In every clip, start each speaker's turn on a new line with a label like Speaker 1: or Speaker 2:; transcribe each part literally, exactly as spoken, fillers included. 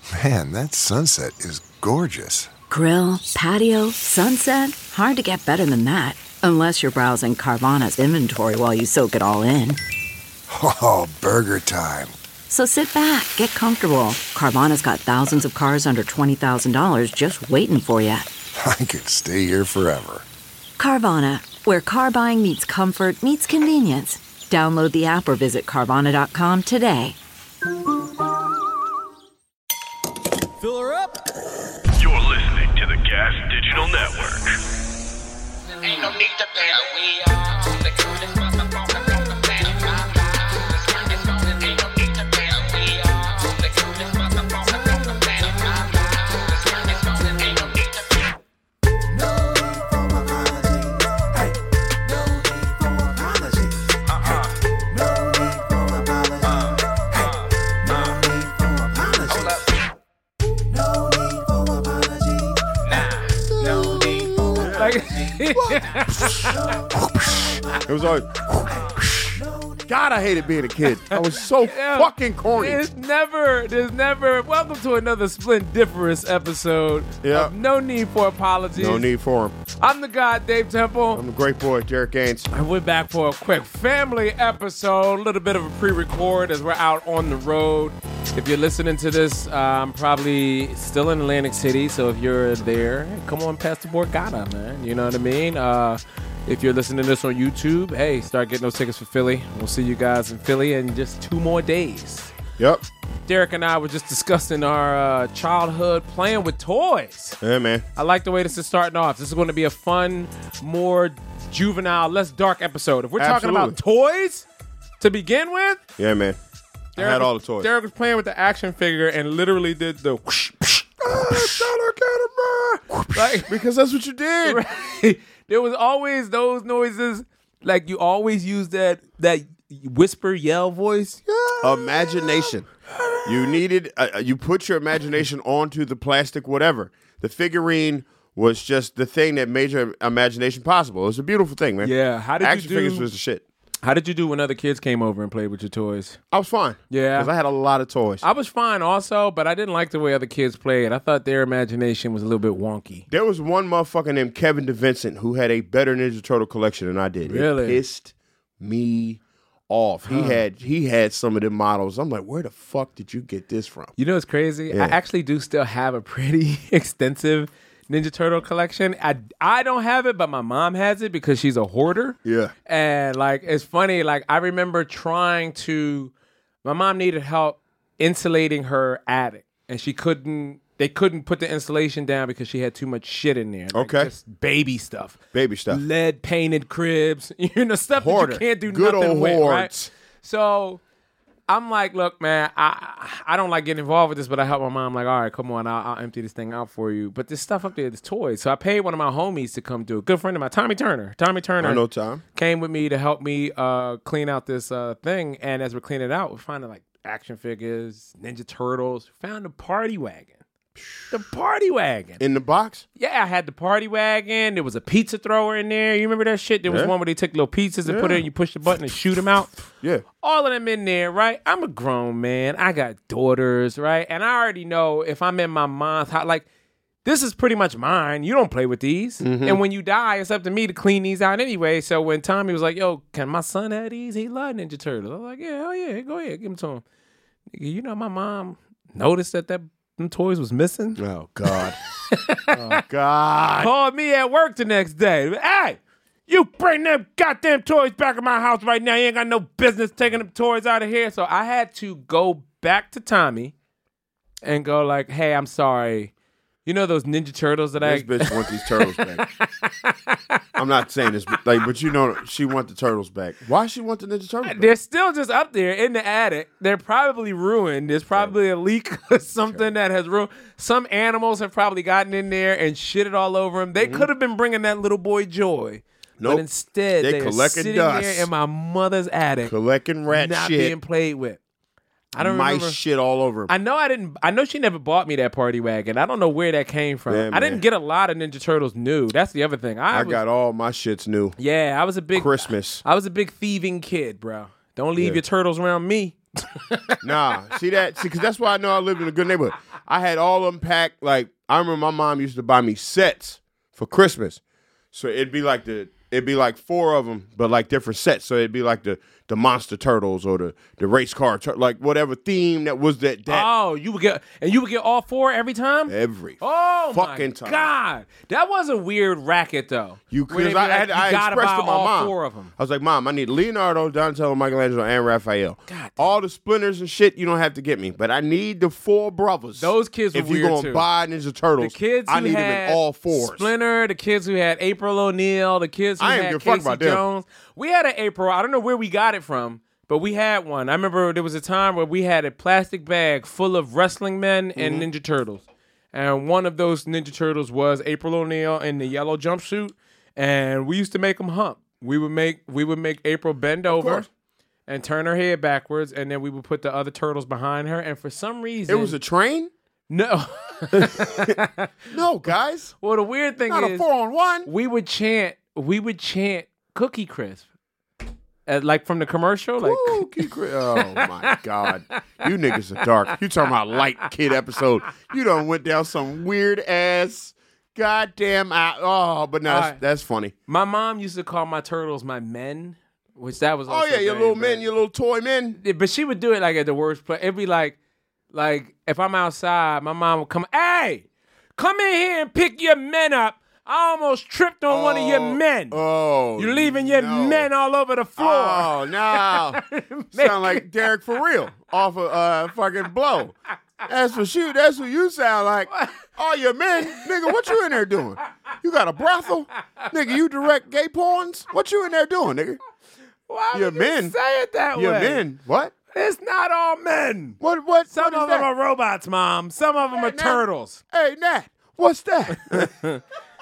Speaker 1: Man, that sunset is gorgeous.
Speaker 2: Grill, patio, sunset. Hard to get better than that. Unless you're browsing Carvana's inventory while you soak it all in.
Speaker 1: Oh, burger time.
Speaker 2: So sit back, get comfortable. Carvana's got thousands of cars under twenty thousand dollars just waiting for you.
Speaker 1: I could stay here forever.
Speaker 2: Carvana, where car buying meets comfort, meets convenience. Download the app or visit Carvana dot com today.
Speaker 3: Fill her up.
Speaker 4: You're listening to the Gas Digital Network.
Speaker 5: Ain't no need to dance. We are the coolest motherfuckers on the planet. Ain't no need to dance. We are the coolest motherfuckers on the planet. Ain't no need to dance.
Speaker 6: No need for apology. Hey, no need for apology. Uh-uh. No need for apology. Hey, no need for apology. No need for apology. Nah, no need for apology.
Speaker 7: It was always. God, I hated being a kid. I was so
Speaker 8: Yeah.
Speaker 7: fucking corny.
Speaker 8: There's never, there's never. Welcome to another splendiferous episode
Speaker 7: Yeah.
Speaker 8: of No Need for Apologies.
Speaker 7: No need for him.
Speaker 8: I'm the God, Dave Temple.
Speaker 7: I'm a great boy, Derek Gaines.
Speaker 8: And we're back for a quick family episode, a little bit of a pre-record as we're out on the road. If you're listening to this, uh, I'm probably still in Atlantic City, so if you're there, hey, come on past the Borgata, man. You know what I mean? Uh, if you're listening to this on YouTube, hey, start getting those tickets for Philly. We'll see you guys in Philly in just two more days.
Speaker 7: Yep.
Speaker 8: Derek and I were just discussing our uh, childhood playing with toys.
Speaker 7: Yeah, man.
Speaker 8: I like the way this is starting off. This is going to be a fun, more juvenile, less dark episode. If we're talking about toys to begin with,
Speaker 7: Yeah, man.
Speaker 8: Derek
Speaker 7: I had
Speaker 8: was,
Speaker 7: all the toys.
Speaker 8: Derek was playing with the action figure and literally did the whoosh, whoosh, like,
Speaker 7: Because that's what you did.
Speaker 8: right. There was always those noises. Like you always use that that whisper yell voice.
Speaker 7: Imagination. You needed, uh, you put your imagination onto the plastic whatever. The figurine was just the thing that made your imagination possible. It was a beautiful thing, man.
Speaker 8: Yeah. How did
Speaker 7: Action
Speaker 8: you do?
Speaker 7: figures was the shit.
Speaker 8: How did you do when other kids came over and played with your toys?
Speaker 7: I was fine.
Speaker 8: Yeah.
Speaker 7: Because I had a lot of toys.
Speaker 8: I was fine also, but I didn't like the way other kids played. I thought their imagination was a little bit wonky.
Speaker 7: There was one motherfucker named Kevin DeVincent who had a better Ninja Turtle collection than I did.
Speaker 8: Really?
Speaker 7: It pissed me off. He had he had some of them models. I'm like, where the fuck did you get this from?
Speaker 8: You know what's crazy?
Speaker 7: Yeah.
Speaker 8: I actually do still have a pretty extensive Ninja Turtle collection. I, I don't have it, but my mom has it because she's a hoarder.
Speaker 7: Yeah.
Speaker 8: And like it's funny, like I remember trying to my mom needed help insulating her attic and she couldn't they couldn't put the insulation down because she had too much shit in there. Like
Speaker 7: Okay.
Speaker 8: Just baby stuff.
Speaker 7: Baby stuff.
Speaker 8: Lead painted cribs, you know, stuff
Speaker 7: Hoarder.
Speaker 8: that you can't do
Speaker 7: Good
Speaker 8: nothing
Speaker 7: old
Speaker 8: with,
Speaker 7: hoards.
Speaker 8: right? So I'm like, look, man, I I don't like getting involved with this, but I help my mom. Like, all right, come on, I'll, I'll empty this thing out for you. But this stuff up there, this toys. So I paid one of my homies to come do it. Good friend of mine, Tommy Turner. Tommy Turner
Speaker 7: I know Tom.
Speaker 8: came with me to help me uh, clean out this uh, thing. And as we're cleaning it out, we're finding like action figures, Ninja Turtles. Found a party wagon. The party wagon.
Speaker 7: In the box?
Speaker 8: Yeah, I had the party wagon. There was a pizza thrower in there. You remember that shit? There was
Speaker 7: Yeah.
Speaker 8: one where they took little pizzas and put it
Speaker 7: Yeah.
Speaker 8: in, you push the button and shoot them out.
Speaker 7: Yeah.
Speaker 8: All of them in there, right? I'm a grown man. I got daughters, right? And I already know if I'm in my mom's house, like, this is pretty much mine. You don't play with these.
Speaker 7: Mm-hmm.
Speaker 8: And when you die, it's up to me to clean these out anyway. So when Tommy was like, yo, can my son have these? He love Ninja Turtles. I was like, yeah, hell yeah, go ahead, give them to him. Nigga, you know my mom noticed that that them toys was missing.
Speaker 7: Oh, God. oh, God.
Speaker 8: Called me at work the next day. Hey, you bring them goddamn toys back in my house right now. You ain't got no business taking them toys out of here. So I had to go back to Tommy and go like, hey, I'm sorry. You know those Ninja Turtles that
Speaker 7: This
Speaker 8: I...
Speaker 7: bitch want these turtles back. I'm not saying this, but, like, but you know she want the turtles back. Why she want the Ninja Turtles back?
Speaker 8: They're still just up there in the attic. They're probably ruined. There's probably a leak or something that has ruined. Some animals have probably gotten in there and shitted all over them. They
Speaker 7: Mm-hmm.
Speaker 8: could have been bringing that little boy joy.
Speaker 7: Nope.
Speaker 8: But instead,
Speaker 7: They
Speaker 8: they, are
Speaker 7: collecting
Speaker 8: sitting
Speaker 7: dust.
Speaker 8: there in my mother's attic,
Speaker 7: Collecting rat
Speaker 8: not
Speaker 7: shit.
Speaker 8: being played with. I don't
Speaker 7: Mice
Speaker 8: remember.
Speaker 7: shit all over.
Speaker 8: I know I didn't. I know she never bought me that party wagon. I don't know where that came from.
Speaker 7: Yeah,
Speaker 8: I didn't
Speaker 7: man.
Speaker 8: get a lot of Ninja Turtles new. That's the other thing. I,
Speaker 7: I
Speaker 8: was,
Speaker 7: got all my shits new.
Speaker 8: Yeah, I was a big
Speaker 7: Christmas.
Speaker 8: I was a big thieving kid, bro. Don't leave
Speaker 7: Yeah.
Speaker 8: your turtles around me.
Speaker 7: Nah, see that? See, because that's why I know I lived in a good neighborhood. I had all of them packed. Like, I remember my mom used to buy me sets for Christmas. So it'd be like the it'd be like four of them, but like different sets. So it'd be like the the Monster Turtles or the the race car, tur- like whatever theme that was that. that
Speaker 8: Oh, you would get and you would get all four every time.
Speaker 7: every
Speaker 8: Oh
Speaker 7: fucking
Speaker 8: my
Speaker 7: time.
Speaker 8: God, that was a weird racket though.
Speaker 7: You
Speaker 8: Where they
Speaker 7: because
Speaker 8: be
Speaker 7: I,
Speaker 8: like,
Speaker 7: had,
Speaker 8: you
Speaker 7: I
Speaker 8: gotta
Speaker 7: expressed
Speaker 8: buy
Speaker 7: to my
Speaker 8: all
Speaker 7: mom.
Speaker 8: four of them.
Speaker 7: I was like, Mom, I need Leonardo, Donatello, Michelangelo, and Raphael.
Speaker 8: God damn.
Speaker 7: All the splinters and shit you don't have to get me, but I need the four brothers.
Speaker 8: Those kids were
Speaker 7: if you're
Speaker 8: weird,
Speaker 7: gonna
Speaker 8: too.
Speaker 7: buy Ninja Turtles,
Speaker 8: The kids
Speaker 7: I
Speaker 8: who
Speaker 7: need
Speaker 8: had
Speaker 7: them in all fours.
Speaker 8: Splinter, the kids who had April O'Neil, the kids who
Speaker 7: I ain't
Speaker 8: had
Speaker 7: give a fuck
Speaker 8: Casey
Speaker 7: about them.
Speaker 8: Jones. We had an April. I don't know where we got it from, but we had one. I remember there was a time where we had a plastic bag full of wrestling men and
Speaker 7: Mm-hmm.
Speaker 8: Ninja Turtles. And one of those Ninja Turtles was April O'Neil in the yellow jumpsuit, and we used to make them hump. We would make we would make April bend over
Speaker 7: course.
Speaker 8: and turn her head backwards, and then we would put the other turtles behind her. And for some reason,
Speaker 7: It was a train?
Speaker 8: no.
Speaker 7: No, guys.
Speaker 8: Well, the weird thing
Speaker 7: Not
Speaker 8: is,
Speaker 7: a four on one.
Speaker 8: we would chant, we would chant Cookie Crisp, uh, like from the commercial, like
Speaker 7: Cookie Crisp. Oh my God. You niggas are dark. You talking about light kid episode. You done went down some weird ass goddamn out. Oh, but no, that's,
Speaker 8: Alright.
Speaker 7: that's funny.
Speaker 8: my mom used to call my turtles my men, which that was.
Speaker 7: Oh
Speaker 8: Also
Speaker 7: yeah, your
Speaker 8: very
Speaker 7: little men,
Speaker 8: bad.
Speaker 7: your little toy men.
Speaker 8: Yeah, but she would do it like at the worst place. It'd be like, like if I'm outside, my mom would come, hey, come in here and pick your men up. I almost tripped on one of your men.
Speaker 7: Oh,
Speaker 8: You're leaving your
Speaker 7: no.
Speaker 8: men all over the floor.
Speaker 7: Oh no! Sound like Derek for real off of uh fucking Blow. That's what you. That's what you sound like. Oh, your men, nigga. What you in there doing? You got a brothel, nigga? You direct gay porns? What you in there doing, nigga?
Speaker 8: Why
Speaker 7: your
Speaker 8: would you
Speaker 7: men.
Speaker 8: say it that
Speaker 7: Your
Speaker 8: way?
Speaker 7: men. What?
Speaker 8: It's not all men.
Speaker 7: What? What?
Speaker 8: Some
Speaker 7: what is
Speaker 8: of them
Speaker 7: that?
Speaker 8: are robots, Mom. Some of them
Speaker 7: Hey,
Speaker 8: are
Speaker 7: Nat.
Speaker 8: turtles.
Speaker 7: Hey, Nat. What's that?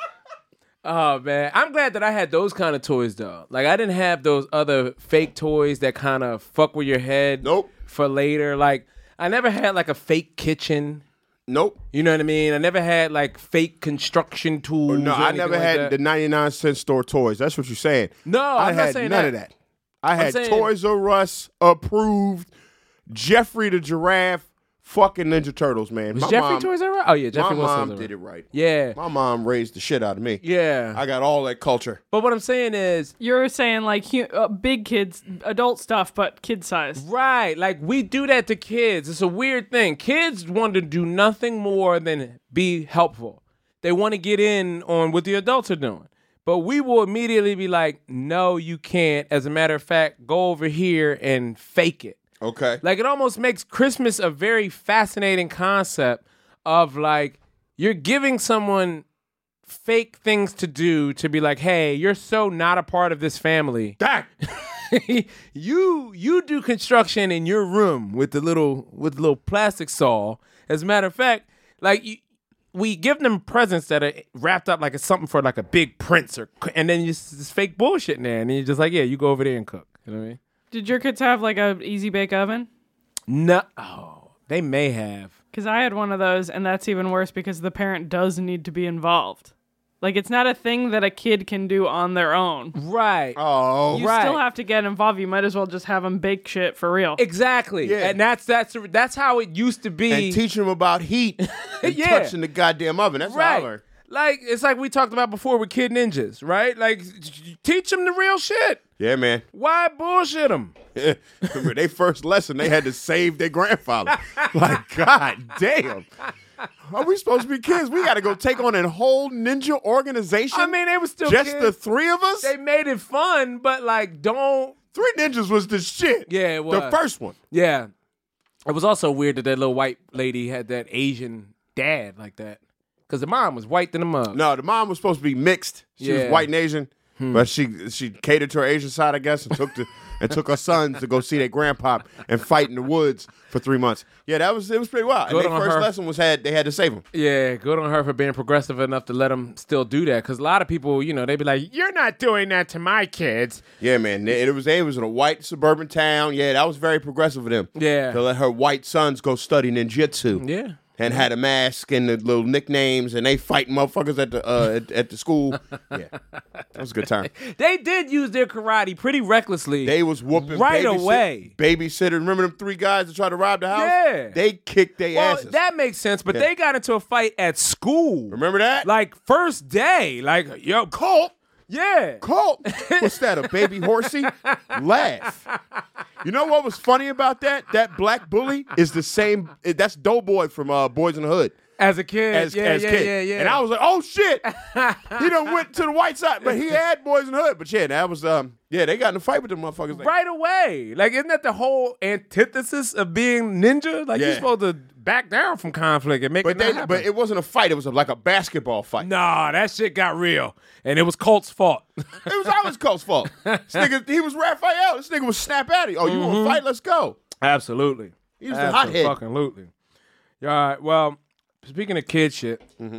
Speaker 8: Oh, man. I'm glad that I had those kind of toys, though. Like, I didn't have those other fake toys that kind of fuck with your head.
Speaker 7: Nope.
Speaker 8: For later. Like, I never had, like, a fake kitchen.
Speaker 7: Nope.
Speaker 8: You know what I mean? I never had, like, fake construction tools.
Speaker 7: No,
Speaker 8: or
Speaker 7: I
Speaker 8: anything
Speaker 7: never
Speaker 8: like
Speaker 7: had
Speaker 8: that.
Speaker 7: the ninety-nine cent store toys. That's what you're saying.
Speaker 8: No,
Speaker 7: I
Speaker 8: I'm not
Speaker 7: had
Speaker 8: saying
Speaker 7: none
Speaker 8: that.
Speaker 7: of that. I had
Speaker 8: saying-
Speaker 7: Toys R Us approved Jeffrey the Giraffe fucking Ninja Turtles, man.
Speaker 8: Was
Speaker 7: My
Speaker 8: Jeffrey
Speaker 7: mom,
Speaker 8: Toys R Us? Oh, yeah, Jeffrey
Speaker 7: my
Speaker 8: was
Speaker 7: mom
Speaker 8: Toys R Us.
Speaker 7: did it right.
Speaker 8: Yeah.
Speaker 7: My mom raised the shit out of me.
Speaker 8: Yeah.
Speaker 7: I got all that culture.
Speaker 8: But what I'm saying is,
Speaker 9: You're saying like hu- uh, big kids, adult stuff, but kid size.
Speaker 8: right, like we do that to kids. It's a weird thing. Kids want to do nothing more than be helpful. They want to get in on what the adults are doing. But we will immediately be like, no, you can't. As a matter of fact, go over here and fake it.
Speaker 7: Okay.
Speaker 8: Like, it almost makes Christmas a very fascinating concept of like, you're giving someone fake things to do to be like, hey, you're so not a part of this family.
Speaker 7: That.
Speaker 8: you you do construction in your room with the little with the little plastic saw. As a matter of fact, like you, we give them presents that are wrapped up like it's something for like a big prince, or and then you just this fake bullshit in there, and then you're just like, yeah, you go over there and cook. You know what I mean?
Speaker 9: Did your kids have like a easy bake oven?
Speaker 8: No, oh, they may have.
Speaker 9: Because I had one of those, and that's even worse because the parent does need to be involved. Like, it's not a thing that a kid can do on their own.
Speaker 8: Right.
Speaker 7: Oh.
Speaker 9: You
Speaker 8: right.
Speaker 9: still have to get involved. You might as well just have them bake shit for real.
Speaker 8: Exactly.
Speaker 7: Yeah.
Speaker 8: And that's that's that's how it used to be.
Speaker 7: And teach them about heat and
Speaker 8: Yeah.
Speaker 7: touching the goddamn oven. That's
Speaker 8: right.
Speaker 7: what I learned.
Speaker 8: Like, it's like we talked about before with Kid Ninjas, right? Like, teach them the real shit.
Speaker 7: Yeah, man.
Speaker 8: Why bullshit them?
Speaker 7: Remember, they first lesson, they had to save their grandfather. Like, god damn. Are we supposed to be kids? We got to go take on a whole ninja organization?
Speaker 8: I mean, they were still
Speaker 7: Just
Speaker 8: kids.
Speaker 7: the three of us?
Speaker 8: They made it fun, but like, don't.
Speaker 7: Three Ninjas was the shit.
Speaker 8: Yeah, it was.
Speaker 7: The first one.
Speaker 8: Yeah. It was also weird that that little white lady had that Asian dad like that. Because the mom was white than a mug.
Speaker 7: No, the mom was supposed to be mixed. She
Speaker 8: Yeah.
Speaker 7: was white and Asian, but she she catered to her Asian side, I guess, and took the and took her sons to go see their grandpa and fight in the woods for three months. Yeah, that was it was pretty wild.
Speaker 8: Good
Speaker 7: and their
Speaker 8: on
Speaker 7: first
Speaker 8: her.
Speaker 7: lesson was had they had to save him.
Speaker 8: Yeah, good on her for being progressive enough to let them still do that. Because a lot of people, you know, they be like, you're not doing that to my kids.
Speaker 7: Yeah, man. It was it was in a white suburban town. Yeah, that was very progressive of them.
Speaker 8: Yeah.
Speaker 7: To let her white sons go study ninjutsu.
Speaker 8: Yeah.
Speaker 7: and had a mask and the little nicknames, and they fighting motherfuckers at the uh, at, at the school. Yeah, that was a good time.
Speaker 8: They did use their karate pretty recklessly.
Speaker 7: They was whooping
Speaker 8: right
Speaker 7: babysit-
Speaker 8: away.
Speaker 7: Babysitter, remember them three guys that tried to rob the house?
Speaker 8: Yeah.
Speaker 7: They kicked their
Speaker 8: Well,
Speaker 7: asses.
Speaker 8: that makes sense, but
Speaker 7: Yeah.
Speaker 8: they got into a fight at school.
Speaker 7: Remember that?
Speaker 8: Like, first day. Like, yo,
Speaker 7: Colt.
Speaker 8: yeah.
Speaker 7: Colt. What's that, a baby horsey? Laugh. You know what was funny about that? That black bully is the same. That's Doughboy from uh, Boys in the Hood.
Speaker 8: As a kid.
Speaker 7: As,
Speaker 8: yeah,
Speaker 7: as
Speaker 8: yeah,
Speaker 7: kid.
Speaker 8: yeah, yeah.
Speaker 7: And I was like, oh shit. He done went to the white side, but he had Boys in the Hood. But yeah, that was um yeah, they got in a fight with them motherfuckers. Like,
Speaker 8: right away. Like, isn't that the whole antithesis of being ninja? Like,
Speaker 7: Yeah.
Speaker 8: you're supposed to back down from conflict and make
Speaker 7: But
Speaker 8: it
Speaker 7: they
Speaker 8: not happen.
Speaker 7: but it wasn't a fight, it was a, like a basketball fight.
Speaker 8: Nah, that shit got real. And it was Colt's fault.
Speaker 7: It was always Colt's fault. This nigga, he was Raphael. This nigga was snap at him. Oh, you wanna fight? Let's go.
Speaker 8: Absolutely.
Speaker 7: He was a hothead.
Speaker 8: Absolutely. All right. Well, speaking of kid shit,
Speaker 7: Mm-hmm.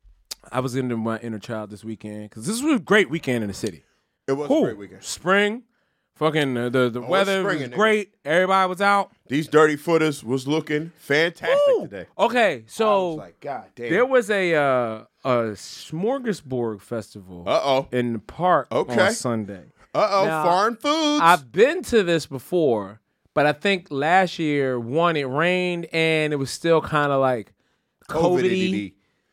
Speaker 8: I was into my inner child this weekend because this was a great weekend in the city.
Speaker 7: It was
Speaker 8: Cool.
Speaker 7: a great weekend.
Speaker 8: Spring. Fucking uh, the the
Speaker 7: it's
Speaker 8: weather was
Speaker 7: springing, nigga.
Speaker 8: great. Everybody was out.
Speaker 7: These dirty footers was looking fantastic
Speaker 8: Woo!
Speaker 7: today.
Speaker 8: Okay,
Speaker 7: I
Speaker 8: so
Speaker 7: was like, God damn.
Speaker 8: there was a uh, a smorgasbord festival
Speaker 7: Uh-oh.
Speaker 8: in the park
Speaker 7: Okay.
Speaker 8: on Sunday.
Speaker 7: Uh-oh,
Speaker 8: Now,
Speaker 7: foreign foods.
Speaker 8: I've been to this before, but I think last year, one, it rained and it was still kind of like COVID-y.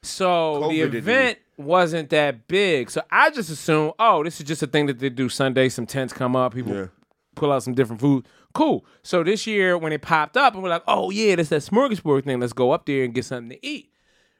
Speaker 8: So the
Speaker 7: COVID-y.
Speaker 8: event wasn't that big. So I just assumed, oh, this is just a thing that they do Sunday. Some tents come up, people
Speaker 7: Yeah.
Speaker 8: pull out some different food. Cool. So this year, when it popped up, and we're like, oh, yeah, that's that smorgasbord thing. Let's go up there and get something to eat.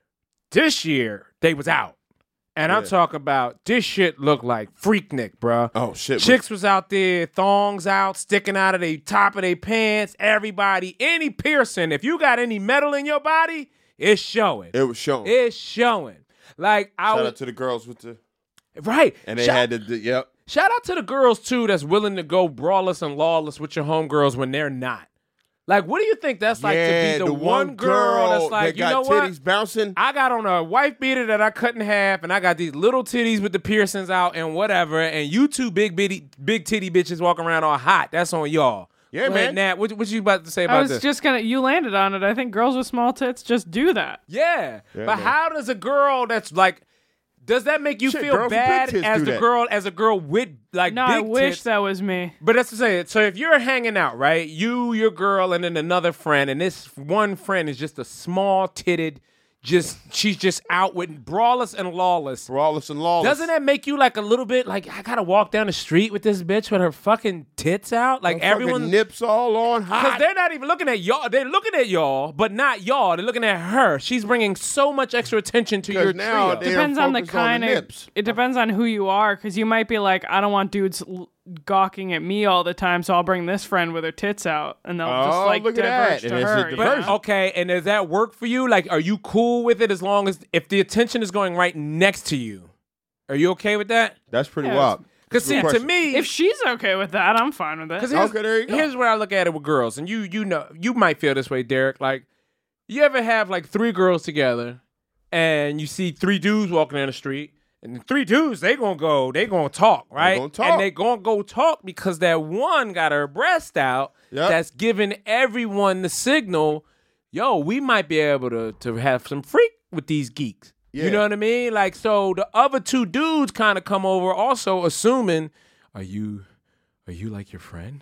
Speaker 8: This year, they was out. And I'm
Speaker 7: Yeah.
Speaker 8: talking about this shit looked like Freaknik, bruh.
Speaker 7: Oh, shit.
Speaker 8: Chicks was out there, thongs out, sticking out of the top of their pants. Everybody, any piercing. If you got any metal in your body, it's showing.
Speaker 7: It was showing.
Speaker 8: It's showing. Like I
Speaker 7: Shout
Speaker 8: was
Speaker 7: out to the girls with the
Speaker 8: right.
Speaker 7: and they
Speaker 8: shout,
Speaker 7: had the, the yep.
Speaker 8: shout out to the girls too that's willing to go brawless and lawless with your homegirls when they're not. Like, what do you think that's like
Speaker 7: yeah,
Speaker 8: to be the, one girl, that's like,
Speaker 7: that
Speaker 8: you
Speaker 7: got
Speaker 8: know what?
Speaker 7: titties bouncing.
Speaker 8: I got on a wife beater that I cut in half, and I got these little titties with the piercings out and whatever, and you two big bitty, big titty bitches walking around all hot. That's on y'all.
Speaker 7: Yeah,
Speaker 8: Go
Speaker 7: man.
Speaker 8: ahead, Nat, what, what you about to say
Speaker 9: I
Speaker 8: about
Speaker 9: was
Speaker 8: this?
Speaker 9: just gonna. You landed on it. I think girls with small tits just do that.
Speaker 8: Yeah,
Speaker 7: Yeah,
Speaker 8: but
Speaker 7: man.
Speaker 8: how does a girl that's like, does that make you
Speaker 7: Shit,
Speaker 8: feel
Speaker 7: girls with big
Speaker 8: bad
Speaker 7: tits
Speaker 8: as
Speaker 7: do
Speaker 8: the
Speaker 7: that.
Speaker 8: girl, as a girl with like
Speaker 9: No,
Speaker 8: big
Speaker 9: I wish
Speaker 8: tits?
Speaker 9: that was me.
Speaker 8: But that's to say it. So if you're hanging out, right, you, your girl, and then another friend, and this one friend is just a small titted, just she's just out with brawless and lawless.
Speaker 7: Brawless and lawless.
Speaker 8: Doesn't that make you like a little bit like I gotta walk down the street with this bitch with her fucking tits out? Like
Speaker 7: Fucking
Speaker 8: everyone,
Speaker 7: nips all on
Speaker 8: because
Speaker 7: hot.
Speaker 8: they're not even looking at y'all. They're looking at y'all, but not y'all. They're looking at her. She's bringing so much extra attention to
Speaker 7: 'Cause
Speaker 8: your
Speaker 7: now
Speaker 8: trio.
Speaker 7: they- They're
Speaker 9: Depends on the
Speaker 7: focused on the
Speaker 9: kind of.
Speaker 7: nips.
Speaker 9: It depends on who you are, because you might be like, I don't want dudes l- gawking at me all the time, so I'll bring this friend with her tits out, and they'll just
Speaker 7: Oh,
Speaker 9: like
Speaker 7: look at
Speaker 9: diverge
Speaker 7: that.
Speaker 9: to
Speaker 7: And it's a
Speaker 9: her.
Speaker 7: diversion.
Speaker 9: yeah.
Speaker 8: But, okay, and does that work for you? Like, are you cool with it as long as if the attention is going right next to you? Are you okay with that?
Speaker 7: That's pretty
Speaker 9: Yeah,
Speaker 7: wild.
Speaker 8: Because see,
Speaker 7: Good
Speaker 8: to
Speaker 7: question.
Speaker 8: me,
Speaker 9: If she's okay with that, I'm fine with it.
Speaker 8: Because here's,
Speaker 7: Okay, there you go.
Speaker 8: here's where I look at it with girls, and you you know you might feel this way, Derek. Like, you ever have like three girls together, and you see three dudes walking down the street, and the three dudes they gonna go, they gonna talk, right?
Speaker 7: gonna talk.
Speaker 8: And they gonna go talk because that one got her breast out.
Speaker 7: Yep.
Speaker 8: That's giving everyone the signal, yo, we might be able to to have some freak with these geeks.
Speaker 7: Yeah.
Speaker 8: You know what I mean? Like, so the other two dudes kind of come over, also assuming, are you, are you like your friend?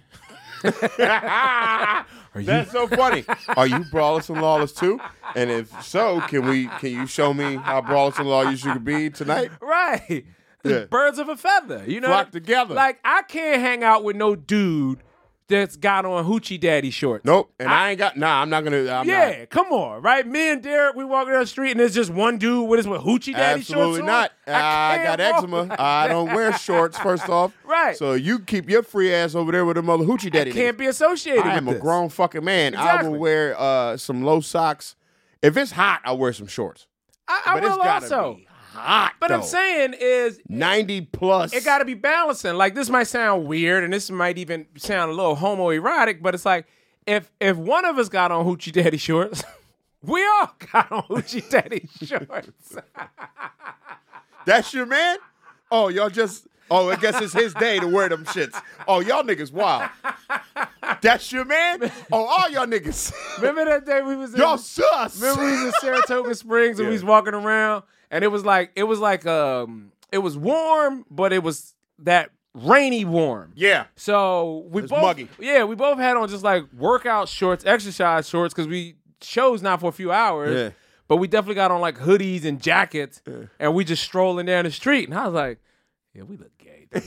Speaker 8: Are you?
Speaker 7: That's so funny. Are you brawless and lawless too? And if so, can we? Can you show me how brawless and lawless you could be tonight?
Speaker 8: Right.
Speaker 7: Yeah.
Speaker 8: Birds of a feather. You know,
Speaker 7: Flock together.
Speaker 8: Like, I can't hang out with no dude that's got on hoochie daddy shorts.
Speaker 7: Nope. And I, ain't got. Nah, I'm not gonna. I'm
Speaker 8: yeah,
Speaker 7: not.
Speaker 8: come on, right? Me and Derek, we walking down the street and there's just one dude with his with hoochie daddy
Speaker 7: Absolutely
Speaker 8: shorts
Speaker 7: not.
Speaker 8: on.
Speaker 7: I,
Speaker 8: can't
Speaker 7: got
Speaker 8: roll
Speaker 7: eczema.
Speaker 8: with
Speaker 7: I
Speaker 8: that.
Speaker 7: don't wear shorts. First off,
Speaker 8: Right.
Speaker 7: So you keep your free ass over there with them other hoochie daddy.
Speaker 8: Can't
Speaker 7: niggas.
Speaker 8: be associated
Speaker 7: I
Speaker 8: with
Speaker 7: am a
Speaker 8: this.
Speaker 7: grown fucking man. I
Speaker 8: Exactly.
Speaker 7: will wear uh, some low socks. If it's hot, I'll wear some shorts.
Speaker 8: I, I
Speaker 7: but
Speaker 8: will
Speaker 7: it's gotta
Speaker 8: also.
Speaker 7: be hot.
Speaker 8: But I'm
Speaker 7: though.
Speaker 8: saying is
Speaker 7: ninety plus.
Speaker 8: it got to be balancing. Like, this might sound weird, and this might even sound a little homoerotic, but it's like if if one of us got on hoochie daddy shorts, we all got on hoochie daddy shorts.
Speaker 7: That's your man? Oh, y'all just. Oh, I guess it's his day to wear them shits. Oh, y'all niggas wild. That's your man? Oh, all y'all niggas.
Speaker 8: Remember that day we was in,
Speaker 7: Y'all sus.
Speaker 8: remember we was in Saratoga Springs and we was walking around and it was like it was like um it was warm, but it was that rainy warm.
Speaker 7: Yeah.
Speaker 8: So we
Speaker 7: It's
Speaker 8: both
Speaker 7: muggy.
Speaker 8: Yeah, we both had on just like workout shorts, exercise shorts, because we chose not for a few hours.
Speaker 7: Yeah.
Speaker 8: But we definitely got on like hoodies and jackets, and we just strolling down the street. And I was like, yeah, we look gay, dude.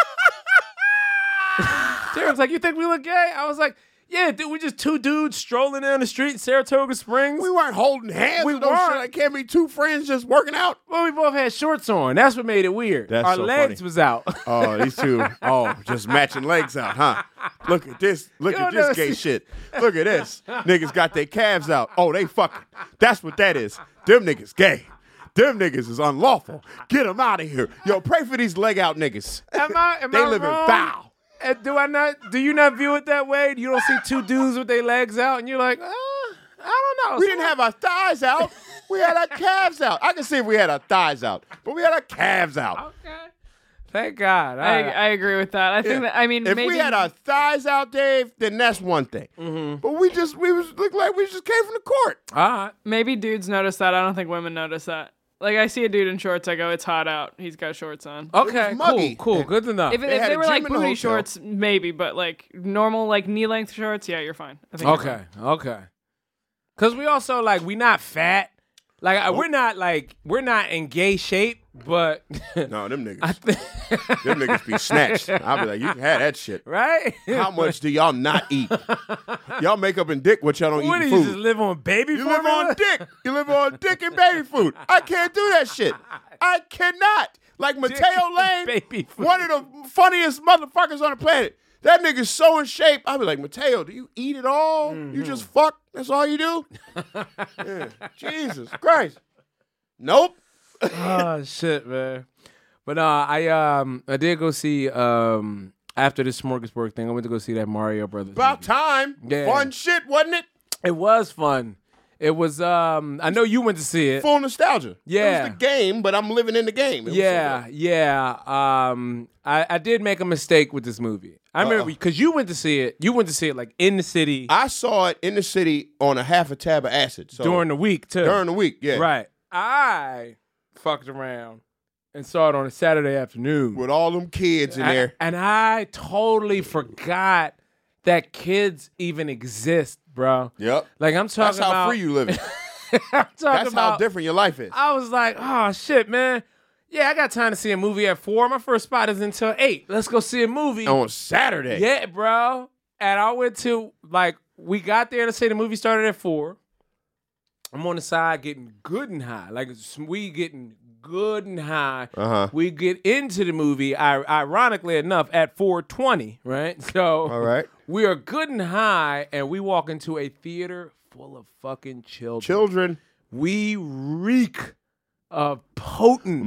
Speaker 8: Sarah was like, you think we look gay? I was like, yeah, dude, we just two dudes strolling down the street in Saratoga Springs.
Speaker 7: We weren't holding hands.
Speaker 8: We
Speaker 7: We no
Speaker 8: weren't.
Speaker 7: shit. Like, can't be two friends just working out.
Speaker 8: Well, we both had shorts on. That's what made it weird.
Speaker 7: That's
Speaker 8: Our
Speaker 7: so
Speaker 8: legs
Speaker 7: funny.
Speaker 8: was out.
Speaker 7: Oh, these two. Oh, just matching legs out, huh? Look at this. Look
Speaker 8: You
Speaker 7: at
Speaker 8: don't never
Speaker 7: this gay
Speaker 8: see-
Speaker 7: shit. Look at this. Niggas got their calves out. Oh, they fucking. That's what that is. Them niggas gay. Them niggas is unlawful. Get them out of here. Yo, pray for these leg out niggas.
Speaker 8: Am I? Am
Speaker 7: They
Speaker 8: I
Speaker 7: living
Speaker 8: wrong?
Speaker 7: foul.
Speaker 8: And do I not? Do you not view it that way? You don't see two dudes with their legs out, and you're like, uh, I don't know.
Speaker 7: We didn't have our thighs out. We had our calves out. I can see if we had our thighs out, but we had our calves out.
Speaker 8: Okay. Thank God.
Speaker 9: I,
Speaker 8: I,
Speaker 9: I agree with that. I think
Speaker 7: Yeah.
Speaker 9: that I mean
Speaker 7: if
Speaker 9: maybe
Speaker 7: we had our thighs out, Dave, then that's one thing.
Speaker 8: Mm-hmm.
Speaker 7: But we just we was looked like we just came from the court.
Speaker 8: all right.
Speaker 9: maybe dudes notice that. I don't think women notice that. Like I see a dude in shorts, I go, it's hot out. He's got shorts on.
Speaker 8: Okay.
Speaker 7: was muggy.
Speaker 8: Cool. Cool. Good to know.
Speaker 9: If,
Speaker 7: They
Speaker 9: if
Speaker 7: had
Speaker 9: they
Speaker 7: a
Speaker 9: were
Speaker 7: gym
Speaker 9: like
Speaker 7: in the
Speaker 9: booty
Speaker 7: hotel.
Speaker 9: shorts, maybe, but like normal like knee length shorts, yeah, you're fine. I think you're
Speaker 8: Okay.
Speaker 9: fine.
Speaker 8: Okay. Because we also like we not fat. Like I- we're not like we're not in gay shape, but
Speaker 7: No, them niggas.
Speaker 8: I think
Speaker 7: Them niggas be snatched. I'll be like, you can have that shit.
Speaker 8: right.
Speaker 7: How much do y'all not eat? Y'all make up in dick what y'all don't
Speaker 8: What do
Speaker 7: eat
Speaker 8: you
Speaker 7: in
Speaker 8: just
Speaker 7: food.
Speaker 8: live on baby
Speaker 7: You
Speaker 8: food?
Speaker 7: live on dick. You live on dick and baby food. I can't do that shit. I cannot. Like Mateo
Speaker 8: and
Speaker 7: Lane,
Speaker 8: baby food.
Speaker 7: one of the funniest motherfuckers on the planet. That nigga's so in shape. I be like, Mateo, do you eat it all? You just fuck? That's all you do? Yeah. Jesus Christ. Nope.
Speaker 8: Oh shit, man. But uh, I um I did go see um after the Smorgasburg thing. I went to go see that Mario Brothers.
Speaker 7: About
Speaker 8: movie.
Speaker 7: time.
Speaker 8: Yeah.
Speaker 7: Fun shit, wasn't it?
Speaker 8: It was fun. It was um I know you went to see it.
Speaker 7: Full nostalgia.
Speaker 8: Yeah.
Speaker 7: It was the game, but I'm living in the game. It was so
Speaker 8: Yeah,
Speaker 7: good.
Speaker 8: yeah. Um, I, I did make a mistake with this movie. I remember
Speaker 7: Uh-oh.
Speaker 8: because you went to see it. You went to see it like in the city
Speaker 7: I saw it in the city on a half a tab of acid. So
Speaker 8: during the week too.
Speaker 7: during the week, yeah.
Speaker 8: Right. I fucked around and saw it on a Saturday afternoon.
Speaker 7: With all them kids in
Speaker 8: I-
Speaker 7: there.
Speaker 8: and I totally forgot that kids even exist, bro.
Speaker 7: Yep.
Speaker 8: Like I'm talking
Speaker 7: That's how
Speaker 8: about.
Speaker 7: free you living.
Speaker 8: I'm talking
Speaker 7: That's
Speaker 8: about,
Speaker 7: how different your life is.
Speaker 8: I was like, oh shit, man. Yeah, I got time to see a movie at four. My first spot is until eight. Let's go see a movie.
Speaker 7: On Saturday.
Speaker 8: Yeah, bro. And I went to like we got there to say the movie started at four. I'm on the side getting good and high, like we getting good and high.
Speaker 7: Uh-huh.
Speaker 8: We get into the movie, I, ironically enough, at four twenty, right? So
Speaker 7: All right.
Speaker 8: we are good and high, and we walk into a theater full of fucking children.
Speaker 7: Children.
Speaker 8: We reek of potent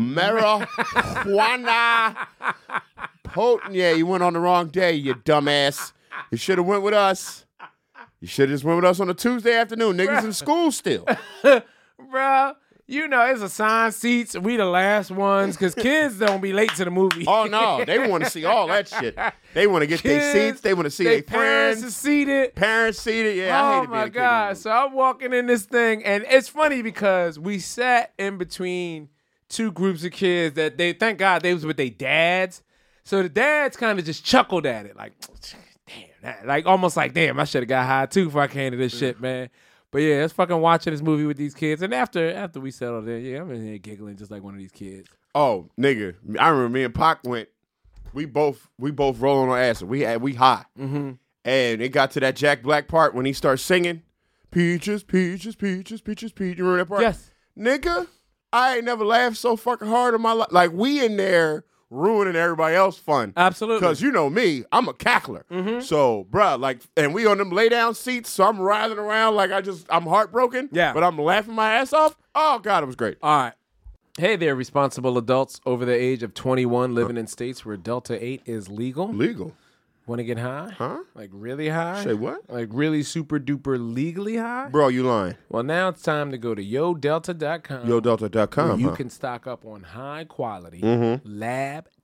Speaker 7: Marijuana. Potent. Yeah, you went on the wrong day, you dumbass. You should have went with us. You should have just went with us on a Tuesday afternoon. Niggas in school still.
Speaker 8: Bro, you know, it's assigned seats. We the last ones because kids don't be late to the movie.
Speaker 7: Oh, no. They want to see all that shit. They want to get their
Speaker 8: Kids,
Speaker 7: seats. They want to see
Speaker 8: they
Speaker 7: their
Speaker 8: parents
Speaker 7: friends.
Speaker 8: is seated.
Speaker 7: Parents seated. Yeah, I
Speaker 8: Oh
Speaker 7: hated being
Speaker 8: my
Speaker 7: a kid in the
Speaker 8: God.
Speaker 7: movie.
Speaker 8: So I'm walking in this thing, and it's funny because we sat in between two groups of kids that they, thank God, they was with their dads. So the dads kind of just chuckled at it, like, damn, that, like almost like, damn, I should have got high too before I came to this shit, man. But yeah, it's fucking watching this movie with these kids. And after after we settled in, yeah, I'm in here giggling just like one of these kids.
Speaker 7: Oh, nigga. I remember me and Pac went, we both we both rolling on acid. We had we high. Mm-hmm. And it got to that Jack Black part when he starts singing, Peaches, peaches, peaches, peaches, peaches. You remember that part?
Speaker 8: Yes.
Speaker 7: Nigga, I ain't never laughed so fucking hard in my life. Like, we in there ruining everybody else's fun.
Speaker 8: Absolutely.
Speaker 7: Because you know me, I'm a cackler.
Speaker 8: Mm-hmm.
Speaker 7: So, bruh, like, and we on them lay down seats, so I'm writhing around like I just, I'm heartbroken.
Speaker 8: Yeah.
Speaker 7: But I'm laughing my ass off. Oh, God, it was great.
Speaker 8: All right. Hey there, responsible adults over the age of twenty-one living in states where Delta eight is legal.
Speaker 7: Legal.
Speaker 8: Want to get high?
Speaker 7: Huh?
Speaker 8: Like really high?
Speaker 7: Say what?
Speaker 8: Like really super duper legally high?
Speaker 7: Bro, you lying.
Speaker 8: Well, now it's time to go to yo delta dot com.
Speaker 7: Yo Delta dot
Speaker 8: where
Speaker 7: com.
Speaker 8: you
Speaker 7: huh?
Speaker 8: can stock up on high quality
Speaker 7: Mm-hmm.
Speaker 8: lab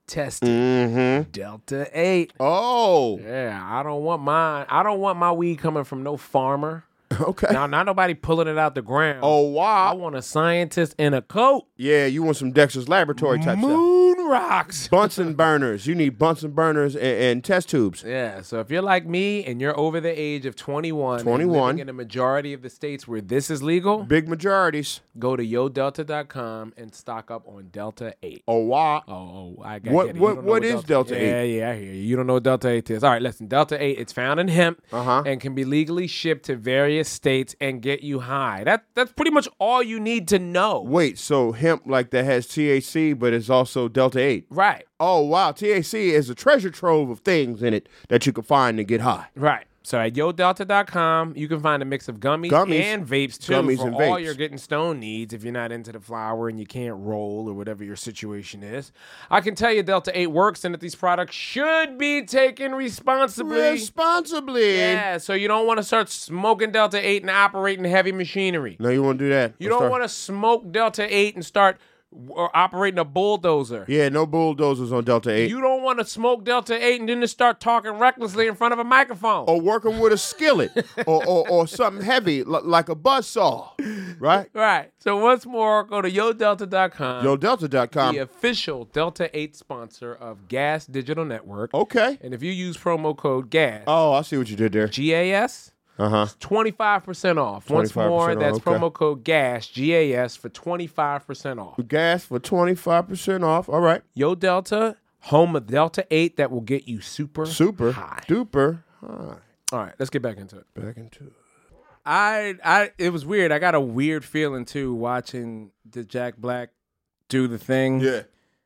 Speaker 8: tested
Speaker 7: Mm-hmm.
Speaker 8: Delta eight.
Speaker 7: Oh.
Speaker 8: Yeah, I don't want mine. I don't want my weed coming from no farmer.
Speaker 7: Okay.
Speaker 8: Now, not nobody pulling it out the ground.
Speaker 7: Oh,
Speaker 8: I
Speaker 7: wow.
Speaker 8: want a scientist in a coat.
Speaker 7: Yeah, you want some Dexter's Laboratory type stuff.
Speaker 8: Moon rocks.
Speaker 7: Bunsen burners. You need Bunsen burners and, and test tubes.
Speaker 8: Yeah, so if you're like me and you're over the age of twenty-one, and
Speaker 7: twenty-one.
Speaker 8: living in a majority of the states where this is legal,
Speaker 7: Big majorities.
Speaker 8: go to yo delta dot com and stock up on Delta eight.
Speaker 7: Oh, wow.
Speaker 8: Oh, oh, I got
Speaker 7: What-
Speaker 8: get it. You
Speaker 7: what-
Speaker 8: don't know
Speaker 7: what is Delta eight?
Speaker 8: Yeah, yeah, I hear you. You don't know what Delta eight is. All right, listen. Delta eight, it's found in hemp
Speaker 7: Uh-huh.
Speaker 8: and can be legally shipped to various states and get you high. That That's pretty much all you need to know.
Speaker 7: Wait, so hemp like that has T H C, but it's also Delta eight.
Speaker 8: Right,
Speaker 7: Oh, wow. T H C is a treasure trove of things in it that you can find to get high.
Speaker 8: right. So at yo delta dot com, you can find a mix of gummies,
Speaker 7: Gummies.
Speaker 8: and vapes too
Speaker 7: Gummies
Speaker 8: for
Speaker 7: and
Speaker 8: all
Speaker 7: vapes.
Speaker 8: your getting stoned needs if you're not into the flower and you can't roll or whatever your situation is. I can tell you Delta eight works and that these products should be taken responsibly.
Speaker 7: Responsibly.
Speaker 8: Yeah, so you don't want to start smoking Delta eight and operating heavy machinery.
Speaker 7: No, you want to do that.
Speaker 8: You don't want to smoke Delta eight and start or operating a bulldozer.
Speaker 7: Yeah, no bulldozers on Delta eight.
Speaker 8: You don't want to smoke Delta eight and then just start talking recklessly in front of a microphone.
Speaker 7: or working with a skillet or, or, or something heavy li- like a buzzsaw, right?
Speaker 8: Right. So once more, go to yo delta dot com.
Speaker 7: Yo Delta dot com.
Speaker 8: The official Delta eight sponsor of Gas Digital Network.
Speaker 7: Okay.
Speaker 8: And if you use promo code GAS,
Speaker 7: Oh, I see what you did there.
Speaker 8: G A S,
Speaker 7: Uh-huh.
Speaker 8: twenty-five percent off. Once more,
Speaker 7: off,
Speaker 8: that's
Speaker 7: okay.
Speaker 8: promo code GAS, G A S, for twenty-five percent off.
Speaker 7: Gas for twenty-five percent off. All right.
Speaker 8: Yo Delta, home of Delta eight that will get you super,
Speaker 7: Super
Speaker 8: high.
Speaker 7: duper high.
Speaker 8: All right, let's get back into it.
Speaker 7: Back into it.
Speaker 8: I, I, it was weird. I got a weird feeling too watching the Jack Black do the thing.
Speaker 7: Yeah.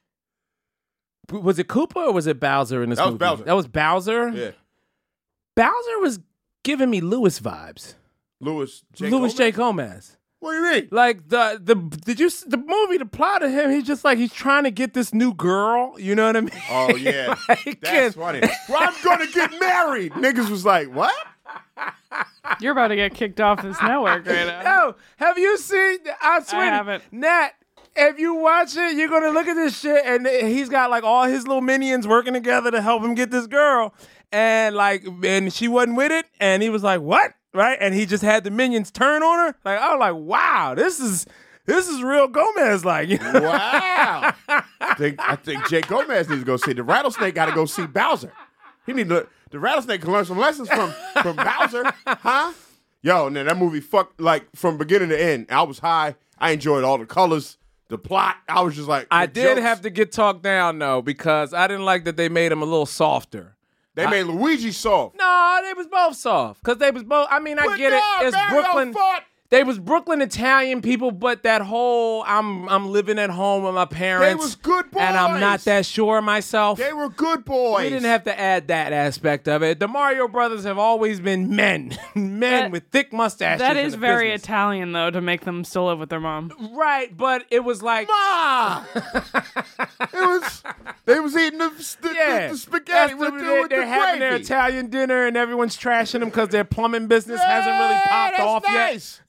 Speaker 8: Was it Koopa or was it Bowser in this
Speaker 7: That was
Speaker 8: movie?
Speaker 7: Bowser.
Speaker 8: That was Bowser?
Speaker 7: Yeah.
Speaker 8: Bowser was giving me Lewis vibes.
Speaker 7: Louis J.
Speaker 8: Louis
Speaker 7: Gomez?
Speaker 8: J. Gomez.
Speaker 7: What do you mean?
Speaker 8: Like the the did you s- the movie the plot of him? He's just like he's trying to get this new girl. You know what I mean?
Speaker 7: Oh, yeah.
Speaker 8: Like,
Speaker 7: That's
Speaker 8: and-
Speaker 7: funny. Well, I'm going to get married. Niggas was like, what?
Speaker 9: You're about to get kicked off this network right now.
Speaker 8: Yo, have you seen? I swear, to-
Speaker 9: haven't.
Speaker 8: Nat. If you watch it, you're gonna look at this shit, and he's got like all his little minions working together to help him get this girl, and like, and she wasn't with it, and he was like, "What?" Right? And he just had the minions turn on her. Like, I was like, "Wow, this is this is real Gomez." Like, you know?
Speaker 7: Wow. I think I think Jay Gomez needs to go see the rattlesnake. Got to go see Bowser. He need to. The rattlesnake can learn some lessons from from Bowser, huh? Yo, and then that movie fucked like from beginning to end. I was high. I enjoyed all the colors, the plot. I was just like,
Speaker 8: I
Speaker 7: the
Speaker 8: did
Speaker 7: jokes.
Speaker 8: have to get talked down though because I didn't like that they made him a little softer.
Speaker 7: They made Luigi soft.
Speaker 8: No, they was both soft because they was both. I mean, I
Speaker 7: But
Speaker 8: get
Speaker 7: no,
Speaker 8: it. It's
Speaker 7: Mario
Speaker 8: Brooklyn.
Speaker 7: fought.
Speaker 8: They was Brooklyn Italian people, but that whole I'm I'm living at home with my parents.
Speaker 7: was good
Speaker 8: and I'm not
Speaker 7: boys.
Speaker 8: that sure of myself.
Speaker 7: They were good boys.
Speaker 8: We didn't have to add that aspect of it. The Mario brothers have always been men, men
Speaker 9: That-
Speaker 8: with thick mustaches.
Speaker 9: That
Speaker 8: in
Speaker 9: is
Speaker 8: the
Speaker 9: very
Speaker 8: business.
Speaker 9: Italian, though, to make them still live with their mom.
Speaker 8: Right, but it was like
Speaker 7: Ma! it was. They was eating the, the,
Speaker 8: yeah,
Speaker 7: the, the spaghetti
Speaker 8: That's
Speaker 7: with,
Speaker 8: the-
Speaker 7: the,
Speaker 8: they're,
Speaker 7: with
Speaker 8: they're
Speaker 7: the
Speaker 8: having their
Speaker 7: gravy.
Speaker 8: Italian dinner and everyone's trashing them because their plumbing business hasn't really
Speaker 7: Yeah,
Speaker 8: popped
Speaker 7: that's
Speaker 8: off yet.
Speaker 7: nice.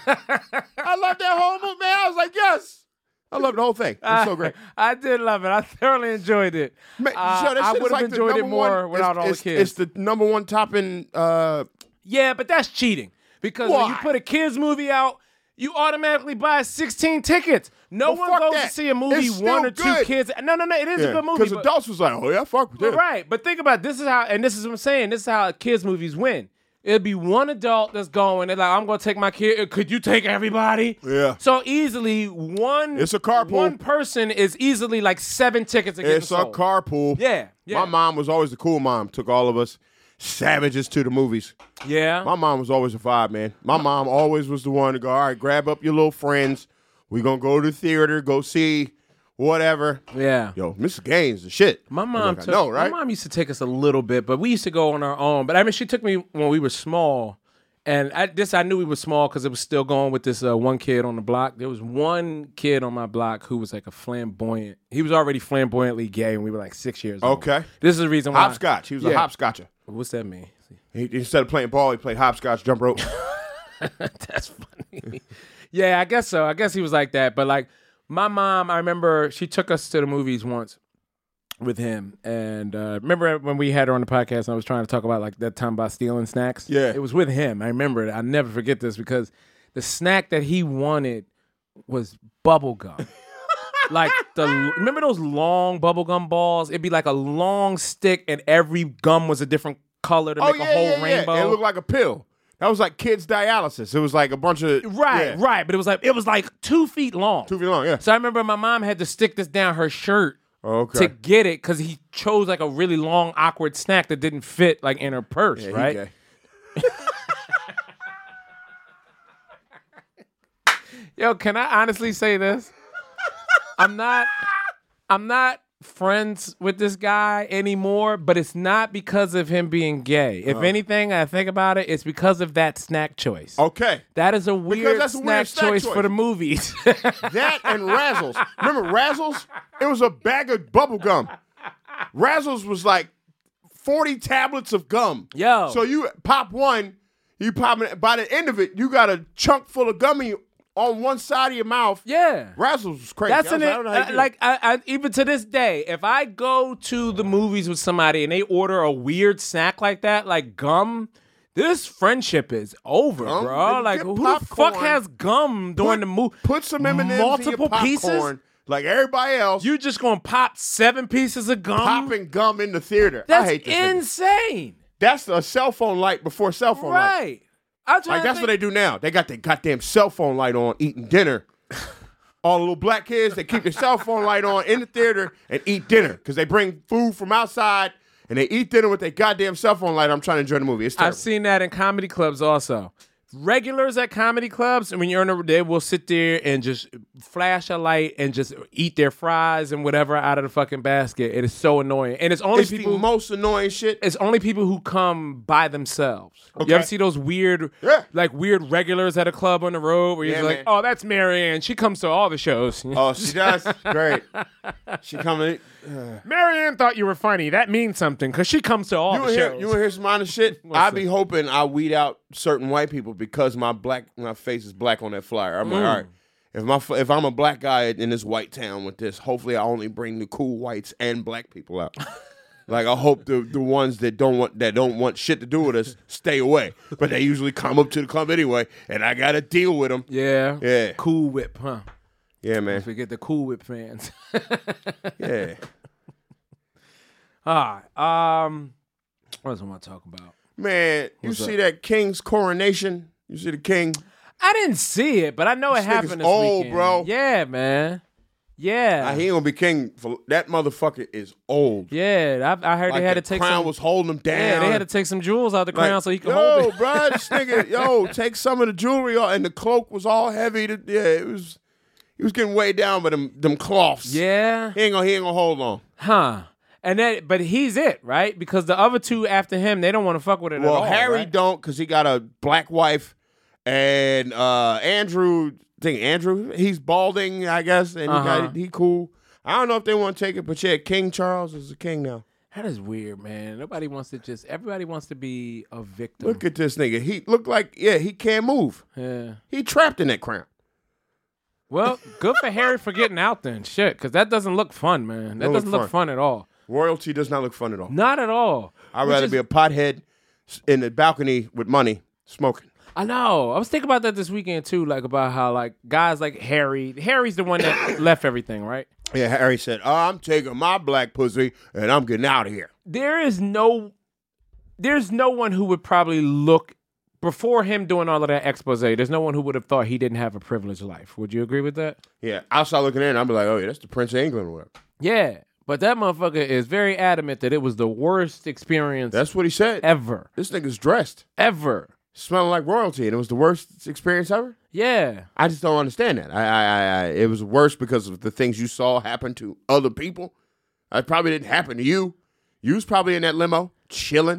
Speaker 7: I love that whole movie, man. I was like, yes. I love the whole thing. It was so great.
Speaker 8: I did love it. I thoroughly enjoyed it.
Speaker 7: Man,
Speaker 8: Uh,
Speaker 7: yo, that
Speaker 8: I
Speaker 7: shit is
Speaker 8: would have
Speaker 7: like the
Speaker 8: enjoyed it
Speaker 7: number
Speaker 8: more
Speaker 7: one-
Speaker 8: without
Speaker 7: it's,
Speaker 8: all
Speaker 7: it's,
Speaker 8: the kids.
Speaker 7: It's the number one topping. Uh,
Speaker 8: Yeah, but that's cheating. Because when you
Speaker 7: Why?
Speaker 8: put a kids movie out, you automatically buy sixteen tickets. No
Speaker 7: Well,
Speaker 8: one
Speaker 7: fuck
Speaker 8: goes
Speaker 7: that.
Speaker 8: to see a movie
Speaker 7: It's
Speaker 8: one
Speaker 7: still
Speaker 8: or two
Speaker 7: good.
Speaker 8: kids. No, no, no. It is a good movie.
Speaker 7: because
Speaker 8: but-
Speaker 7: adults was like, oh yeah, fuck with
Speaker 8: but
Speaker 7: that.
Speaker 8: right. But think about it. This is how, and this is what I'm saying. This is how kids movies win. It'll be one adult that's going. They're like, I'm going to take my kid. Could you take everybody?
Speaker 7: Yeah.
Speaker 8: So easily one.
Speaker 7: It's a carpool.
Speaker 8: One person is easily like seven tickets. Are getting
Speaker 7: It's a
Speaker 8: sold.
Speaker 7: carpool.
Speaker 8: Yeah, yeah.
Speaker 7: My mom was always the cool mom. Took all of us savages to the movies.
Speaker 8: Yeah.
Speaker 7: My mom was always a vibe, man. My mom always was the one to go, all right, grab up your little friends. We're going to go to the theater, go see whatever.
Speaker 8: Yeah.
Speaker 7: Yo, Missus Gaines, the shit.
Speaker 8: My
Speaker 7: I'm
Speaker 8: mom
Speaker 7: like,
Speaker 8: took,
Speaker 7: I know, right?
Speaker 8: My mom used to take us a little bit, but we used to go on our own. But I mean, she took me when we were small, and I, this I knew we were small because it was still going with this uh, one kid on the block. There was one kid on my block who was like a flamboyant. He was already flamboyantly gay when we were like six years old.
Speaker 7: Okay.
Speaker 8: This is the reason why.
Speaker 7: Hopscotch. He was a
Speaker 8: Yeah.
Speaker 7: hopscotcher.
Speaker 8: What's that mean?
Speaker 7: He, instead of playing ball, he played hopscotch, jump rope.
Speaker 8: That's funny. Yeah, I guess so. I guess he was like that. But like my mom, I remember she took us to the movies once. with him. And uh, remember when we had her on the podcast and I was trying to talk about like that time about stealing snacks?
Speaker 7: Yeah.
Speaker 8: It was with him. I remember it. I'll never forget this because the snack that he wanted was bubble gum. Like the remember those long bubble gum balls? It'd be like a long stick and every gum was a different color to
Speaker 7: Oh
Speaker 8: make
Speaker 7: yeah,
Speaker 8: a whole
Speaker 7: yeah,
Speaker 8: rainbow.
Speaker 7: yeah. It looked like a pill. That was like kids dialysis. It was like a bunch of
Speaker 8: Right,
Speaker 7: yeah.
Speaker 8: right. But it was like it was like two feet long.
Speaker 7: Two feet long, yeah.
Speaker 8: So I remember my mom had to stick this down her shirt
Speaker 7: Okay.
Speaker 8: to get it because he chose like a really long, awkward snack that didn't fit like in her purse,
Speaker 7: Yeah, he
Speaker 8: right?
Speaker 7: gay.
Speaker 8: Yo, can I honestly say this? I'm not I'm not friends with this guy anymore, but it's not because of him being gay. If anything, I think about it, it's because of that snack choice.
Speaker 7: Okay.
Speaker 8: That is a weird,
Speaker 7: that's a
Speaker 8: snack,
Speaker 7: weird snack
Speaker 8: choice,
Speaker 7: choice.
Speaker 8: for the movies.
Speaker 7: That and Razzles. Remember Razzles? It was a bag of bubble gum. Razzles was like forty tablets of gum.
Speaker 8: Yo.
Speaker 7: So you pop one, you pop it. By the end of it, you got a chunk full of gummy on one side of your mouth.
Speaker 8: Yeah.
Speaker 7: Razzles was crazy.
Speaker 8: That's
Speaker 7: I, was
Speaker 8: an
Speaker 7: like, I don't know how you
Speaker 8: uh,
Speaker 7: do it.
Speaker 8: like I, I even to this day, if I go to the movies with somebody and they order a weird snack like that, like gum, this friendship is over,
Speaker 7: Gum?
Speaker 8: bro.
Speaker 7: Nigga,
Speaker 8: Like
Speaker 7: get
Speaker 8: who the fuck
Speaker 7: popcorn.
Speaker 8: has gum during the movie?
Speaker 7: Put some M and M's
Speaker 8: multiple
Speaker 7: in your
Speaker 8: pieces.
Speaker 7: popcorn, like everybody else.
Speaker 8: You just gonna pop seven pieces of gum?
Speaker 7: popping gum in the theater.
Speaker 8: That's
Speaker 7: I hate this nigga.
Speaker 8: insane.
Speaker 7: That's a cell phone light before cell phone light.
Speaker 8: Right. I'm trying
Speaker 7: Like
Speaker 8: to
Speaker 7: that's what
Speaker 8: think-
Speaker 7: they do now. They got their goddamn cell phone light on, eating dinner. All the little black kids, they keep their cell phone light on in the theater and eat dinner because they bring food from outside and they eat dinner with their goddamn cell phone light. I'm trying to enjoy the movie. It's terrible.
Speaker 8: I've seen that in comedy clubs also. Regulars at comedy clubs, and when you're in a, they will sit there and just flash a light and just eat their fries and whatever out of the fucking basket. It is so annoying, and it's only
Speaker 7: It's
Speaker 8: people.
Speaker 7: the most annoying shit.
Speaker 8: It's only people who come by themselves.
Speaker 7: Okay.
Speaker 8: You ever see those weird,
Speaker 7: Yeah.
Speaker 8: like weird regulars at a club on the road where you're
Speaker 7: Yeah,
Speaker 8: just like,
Speaker 7: man.
Speaker 8: oh, that's Marianne. She comes to all the shows.
Speaker 7: Oh, she does? Great. She coming.
Speaker 8: Marianne thought you were funny. That means something because she comes to all
Speaker 7: You
Speaker 8: the
Speaker 7: wanna hear,
Speaker 8: shows.
Speaker 7: you want to hear some honest shit?
Speaker 8: What's
Speaker 7: I
Speaker 8: up?
Speaker 7: be hoping I weed out certain white people because my black my face is black on that flyer. I'm
Speaker 8: Mm.
Speaker 7: like, all right, if my if I'm a black guy in this white town with this, hopefully I only bring the cool whites and black people out. Like I hope the the ones that don't want that don't want shit to do with us stay away, but they usually come up to the club anyway, and I gotta deal with them.
Speaker 8: yeah.
Speaker 7: Yeah.
Speaker 8: Cool Whip, huh?
Speaker 7: Yeah, man.
Speaker 8: Forget the Cool Whip fans.
Speaker 7: Yeah,
Speaker 8: All right. Um, what else I want to talk about?
Speaker 7: man. You
Speaker 8: What's
Speaker 7: see
Speaker 8: up?
Speaker 7: that king's coronation? You see the king?
Speaker 8: I didn't see it, but I know
Speaker 7: This
Speaker 8: it
Speaker 7: nigga's
Speaker 8: happened this
Speaker 7: old,
Speaker 8: weekend.
Speaker 7: bro.
Speaker 8: Yeah, man. Yeah.
Speaker 7: Uh, he ain't gonna be king. For, that motherfucker is old.
Speaker 8: yeah, I, I heard
Speaker 7: Like
Speaker 8: they had
Speaker 7: the
Speaker 8: to take
Speaker 7: crown
Speaker 8: some.
Speaker 7: was holding him down.
Speaker 8: yeah, they had to take some jewels out the
Speaker 7: Like,
Speaker 8: crown so he could
Speaker 7: yo,
Speaker 8: hold it.
Speaker 7: bro, this nigga, yo, take some of the jewelry off, and the cloak was all heavy. To, yeah, it was. He was getting weighed down by them them cloths.
Speaker 8: Yeah.
Speaker 7: he ain't gonna he ain't gonna hold on.
Speaker 8: Huh. And that, but he's it, right? Because the other two after him, they don't want to fuck with it
Speaker 7: Well,
Speaker 8: at all.
Speaker 7: Harry
Speaker 8: right?
Speaker 7: don't because he got a black wife, and uh, Andrew, I think Andrew, he's balding, I guess, and he,
Speaker 8: Uh-huh.
Speaker 7: got, he cool. I don't know if they want to take it, but yeah, King Charles is the king now.
Speaker 8: That is weird, man. Nobody wants to just. Everybody wants to be a victim.
Speaker 7: Look at this nigga. He look like yeah, he can't move.
Speaker 8: Yeah.
Speaker 7: He trapped in that crown.
Speaker 8: Well, good for Harry for getting out then. Shit, because that doesn't look fun, man. That
Speaker 7: Don't look
Speaker 8: doesn't look
Speaker 7: fun.
Speaker 8: fun at all.
Speaker 7: Royalty does not look fun at all.
Speaker 8: Not at all.
Speaker 7: I'd
Speaker 8: Which
Speaker 7: rather
Speaker 8: is-
Speaker 7: be a pothead s- in the balcony with money smoking.
Speaker 8: I know. I was thinking about that this weekend too, like about how like guys like Harry. Harry's the one that left everything, right?
Speaker 7: Yeah, Harry said, oh, I'm taking my black pussy and I'm getting out of here.
Speaker 8: There is no, there's no one who would probably look before him doing all of that expose. There's no one who would have thought he didn't have a privileged life. Would you agree with that?
Speaker 7: Yeah, I'll start looking in and I'll be like, oh, yeah, that's the Prince of England or whatever.
Speaker 8: Yeah, but that motherfucker is very adamant that it was the worst experience
Speaker 7: That's what he said.
Speaker 8: ever,
Speaker 7: This nigga's dressed,
Speaker 8: ever.
Speaker 7: smelling like royalty, and it was the worst experience ever?
Speaker 8: Yeah.
Speaker 7: I just don't understand that. I, I, I, I It was worse because of the things you saw happen to other people. It probably didn't happen to you. You was probably in that limo, chilling.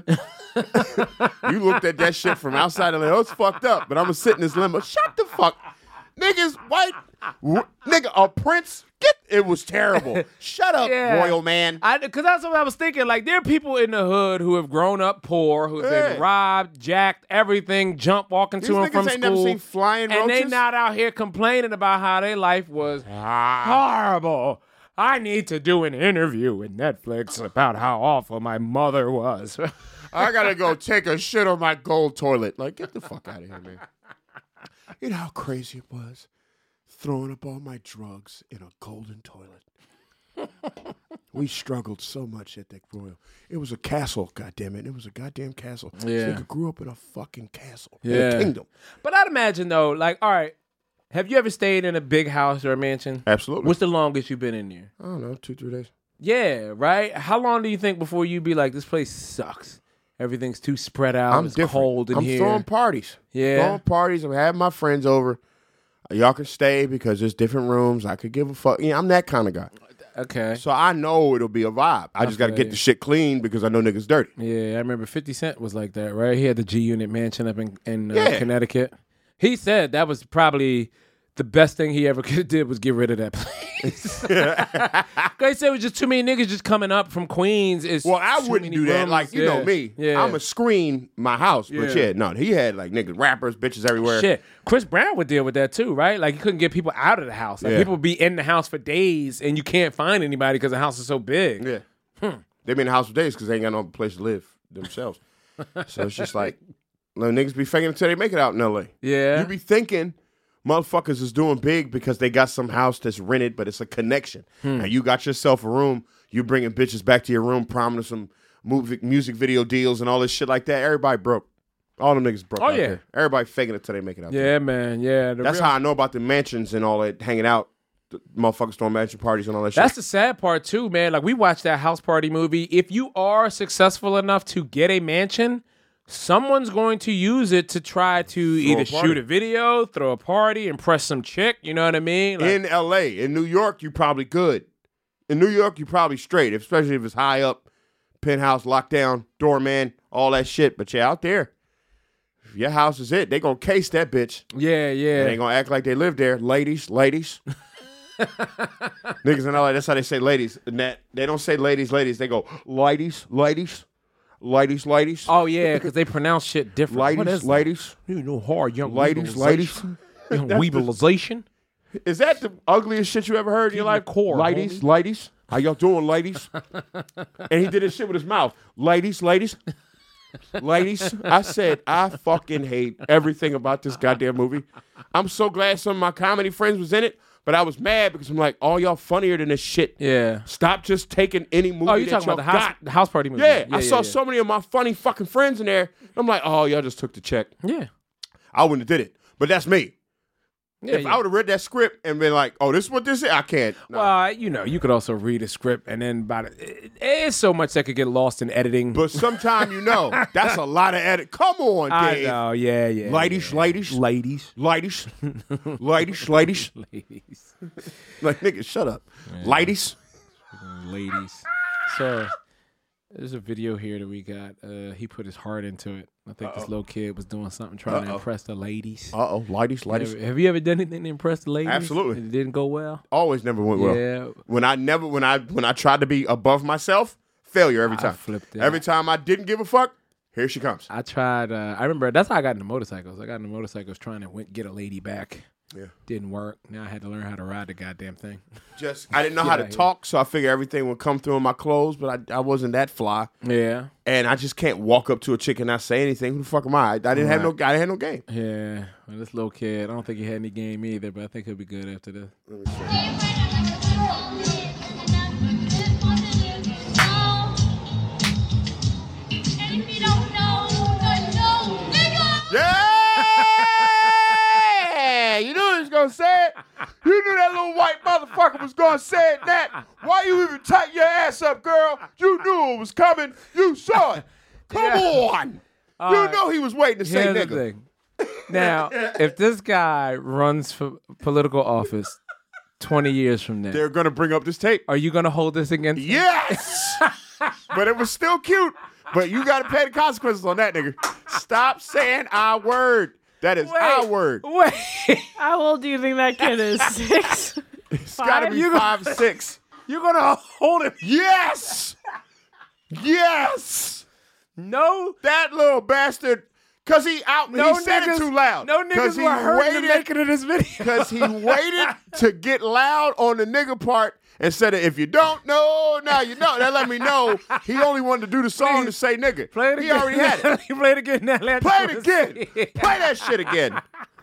Speaker 7: You looked at that shit from outside and like, oh, it's fucked up. But I'm gonna sit in this limo. Shut the fuck. Niggas, white, w- nigga, a prince. Get it was terrible. Shut up,
Speaker 8: Yeah.
Speaker 7: royal man.
Speaker 8: I because that's what I was thinking. Like there are people in the hood who have grown up poor, who have
Speaker 7: Yeah.
Speaker 8: been robbed, jacked, everything, jump walking
Speaker 7: These
Speaker 8: to and
Speaker 7: niggas
Speaker 8: from
Speaker 7: ain't never
Speaker 8: school,
Speaker 7: seen flying
Speaker 8: and they
Speaker 7: roaches.
Speaker 8: not out here complaining about how their life was
Speaker 7: Ah.
Speaker 8: horrible. I need to do an interview with Netflix about how awful my mother was.
Speaker 7: I gotta go take a shit on my gold toilet. Like, get the fuck out of here, man. You know how crazy it was? Throwing up all my drugs in a golden toilet. We struggled so much at that Royal. It was a castle, goddammit. It was a goddamn castle.
Speaker 8: Yeah.
Speaker 7: This nigga grew up in a fucking castle. In
Speaker 8: Yeah.
Speaker 7: a kingdom.
Speaker 8: But I'd imagine, though, like, all right, have you ever stayed in a big house or a mansion?
Speaker 7: Absolutely.
Speaker 8: What's the longest you've been in there?
Speaker 7: I don't know, two, three days.
Speaker 8: Yeah, right? How long do you think before you be like, this place sucks? Everything's too spread out.
Speaker 7: I'm
Speaker 8: it's
Speaker 7: different.
Speaker 8: cold in
Speaker 7: I'm
Speaker 8: here.
Speaker 7: throwing parties.
Speaker 8: Yeah.
Speaker 7: Throwing parties. I'm having my friends over. Y'all can stay because there's different rooms. I could give a fuck. Yeah, I'm that kind of guy.
Speaker 8: Okay.
Speaker 7: So I know it'll be a vibe. I just got to
Speaker 8: feel
Speaker 7: get
Speaker 8: you.
Speaker 7: the shit clean because I know niggas dirty.
Speaker 8: Yeah, I remember fifty Cent was like that, right? He had the G Unit mansion up in, in uh,
Speaker 7: Yeah.
Speaker 8: Connecticut. He said that was probably the best thing he ever could have did was get rid of that place. Because he said it was just too many niggas just coming up from Queens. It's
Speaker 7: Well, I
Speaker 8: too
Speaker 7: wouldn't
Speaker 8: many
Speaker 7: do that.
Speaker 8: rooms.
Speaker 7: Like, you
Speaker 8: Yeah.
Speaker 7: know me.
Speaker 8: Yeah.
Speaker 7: I'm a screen my house. But
Speaker 8: Yeah.
Speaker 7: yeah, no, he had like niggas, rappers, bitches everywhere.
Speaker 8: Shit. Chris Brown would deal with that too, right? Like, he couldn't get people out of the house. Like,
Speaker 7: Yeah.
Speaker 8: people would be in the house for days and you can't find anybody because the house is so big.
Speaker 7: Yeah. They be in the house for days because they ain't got no place to live themselves. So it's just like, little niggas be faking until they make it out in L A.
Speaker 8: Yeah.
Speaker 7: You be thinking motherfuckers is doing big because they got some house that's rented, but it's a connection.
Speaker 8: Hmm.
Speaker 7: And you got yourself a room. You bringing bitches back to your room, promising some movie, music video deals and all this shit like that. Everybody broke. All them niggas broke
Speaker 8: Oh,
Speaker 7: out
Speaker 8: yeah.
Speaker 7: there. Everybody faking it till they make it out there.
Speaker 8: Yeah, man. Yeah. The
Speaker 7: That's
Speaker 8: real-
Speaker 7: how I know about the mansions and all that, hanging out. The motherfuckers throwing mansion parties and all that
Speaker 8: That's
Speaker 7: shit.
Speaker 8: the sad part too, man. Like, we watched that house party movie. If you are successful enough to get a mansion, someone's going to use it to try to either
Speaker 7: a party.
Speaker 8: shoot a video, throw a party, impress some chick. You know what I mean? Like,
Speaker 7: In L A, in New York, you probably good. In New York, you probably straight, especially if it's high up, penthouse, lockdown, doorman, all that shit. But yeah, out there, if your house is it, they gonna case that bitch.
Speaker 8: yeah, yeah.
Speaker 7: They ain't gonna act like they live there. Ladies, ladies. Niggas in L A, that's how they say ladies. And that they don't say ladies, ladies. They go ladies, ladies, ladies, ladies,
Speaker 8: Oh yeah, because they pronounce shit different. What
Speaker 7: ladies,
Speaker 8: is
Speaker 7: ladies,
Speaker 8: that? You know, hard young
Speaker 7: ladies,
Speaker 8: weevilization.
Speaker 7: ladies.
Speaker 8: young weevilization.
Speaker 7: Is that the ugliest shit you ever heard in your
Speaker 8: Keep
Speaker 7: life?
Speaker 8: the core,
Speaker 7: ladies,
Speaker 8: homie.
Speaker 7: ladies. How y'all doing, ladies? And he did this shit with his mouth. Ladies, ladies. Ladies, I said I fucking hate everything about this goddamn movie. I'm so glad some of my comedy friends was in it, but I was mad because I'm like, all y'all funnier than this shit.
Speaker 8: Yeah.
Speaker 7: Stop just taking any movie
Speaker 8: Oh, you
Speaker 7: that
Speaker 8: talking about the
Speaker 7: y'all
Speaker 8: house,
Speaker 7: got.
Speaker 8: the house party movie?
Speaker 7: Yeah, I saw
Speaker 8: yeah.
Speaker 7: so many of my funny fucking friends in there. I'm like, oh, y'all just took the check.
Speaker 8: Yeah.
Speaker 7: I wouldn't have did it, but that's me.
Speaker 8: Yeah,
Speaker 7: if
Speaker 8: yeah.
Speaker 7: I would have read that script and been like, oh, this is what this is, I can't. No.
Speaker 8: Well, you know, you could also read a script and then by the, it, it's so much that could get lost in editing.
Speaker 7: But sometime you know, that's a lot of edit. Come on,
Speaker 8: I
Speaker 7: Dave.
Speaker 8: know, yeah, yeah.
Speaker 7: Ladies,
Speaker 8: yeah.
Speaker 7: ladies,
Speaker 8: ladies,
Speaker 7: ladies, ladies, ladies.
Speaker 8: ladies,
Speaker 7: Like, nigga, shut up. Ladies.
Speaker 8: ladies. So there's a video here that we got. Uh, he put his heart into it. I think this little kid was doing something trying to
Speaker 7: Uh-oh.
Speaker 8: impress the ladies.
Speaker 7: Uh-oh, ladies, ladies.
Speaker 8: Have, have you ever done anything to impress the ladies?
Speaker 7: Absolutely.
Speaker 8: It didn't go well.
Speaker 7: Always never went well.
Speaker 8: Yeah.
Speaker 7: When I never, when I, when I tried to be above myself, failure every
Speaker 8: I
Speaker 7: time.
Speaker 8: flipped it.
Speaker 7: Every time I didn't give a fuck, here she comes.
Speaker 8: I tried. Uh, I remember that's how I got into motorcycles. I got into motorcycles trying to win, get a lady back.
Speaker 7: Yeah.
Speaker 8: Didn't work. Now I had to learn how to ride the goddamn thing.
Speaker 7: Just, I didn't know
Speaker 8: Get
Speaker 7: how to
Speaker 8: out here.
Speaker 7: talk, so I figured everything would come through in my clothes, but I, I wasn't that fly.
Speaker 8: Yeah.
Speaker 7: And I just can't walk up to a chick and not say anything. Who the fuck am I? I didn't have no, I didn't have no game.
Speaker 8: Yeah. Well, this little kid, I don't think he had any game either, but I think he'll be good after this.
Speaker 7: Yeah! You knew he was gonna say it. You knew that little white motherfucker was gonna say it. That. Why you even tighten your ass up, girl? You knew it was coming. You saw it. Come
Speaker 8: Yeah.
Speaker 7: on.
Speaker 8: All
Speaker 7: you
Speaker 8: right.
Speaker 7: know he was waiting to say
Speaker 8: Here's the
Speaker 7: nigga.
Speaker 8: thing. Now, if this guy runs for political office twenty years from now,
Speaker 7: They're gonna bring up this tape.
Speaker 8: are you going to hold this against him?
Speaker 7: Yes! But it was still cute. But you gotta pay the consequences on that, nigga. Stop saying our word. That is our word.
Speaker 8: Wait.
Speaker 9: How old do you think that kid is? Six?
Speaker 7: It's gotta be
Speaker 9: You-
Speaker 7: five, six.
Speaker 8: You're going to hold him?
Speaker 7: Yes! Yes!
Speaker 8: No.
Speaker 7: That little bastard Cause he out,
Speaker 8: No
Speaker 7: he said
Speaker 8: niggas-
Speaker 7: it too loud.
Speaker 8: No
Speaker 7: 'Cause
Speaker 8: niggas
Speaker 7: he
Speaker 8: were hurting to
Speaker 7: waited-
Speaker 8: make it in this video.
Speaker 7: Because he waited to get loud on the nigga part and said, if you don't know, now you know. That let me know he only wanted to do the song
Speaker 8: Please,
Speaker 7: to say nigga.
Speaker 8: Play it
Speaker 7: he
Speaker 8: again.
Speaker 7: already had it.
Speaker 8: He played again. Now let's
Speaker 7: Play it
Speaker 8: see
Speaker 7: again.
Speaker 8: it.
Speaker 7: Play that shit again.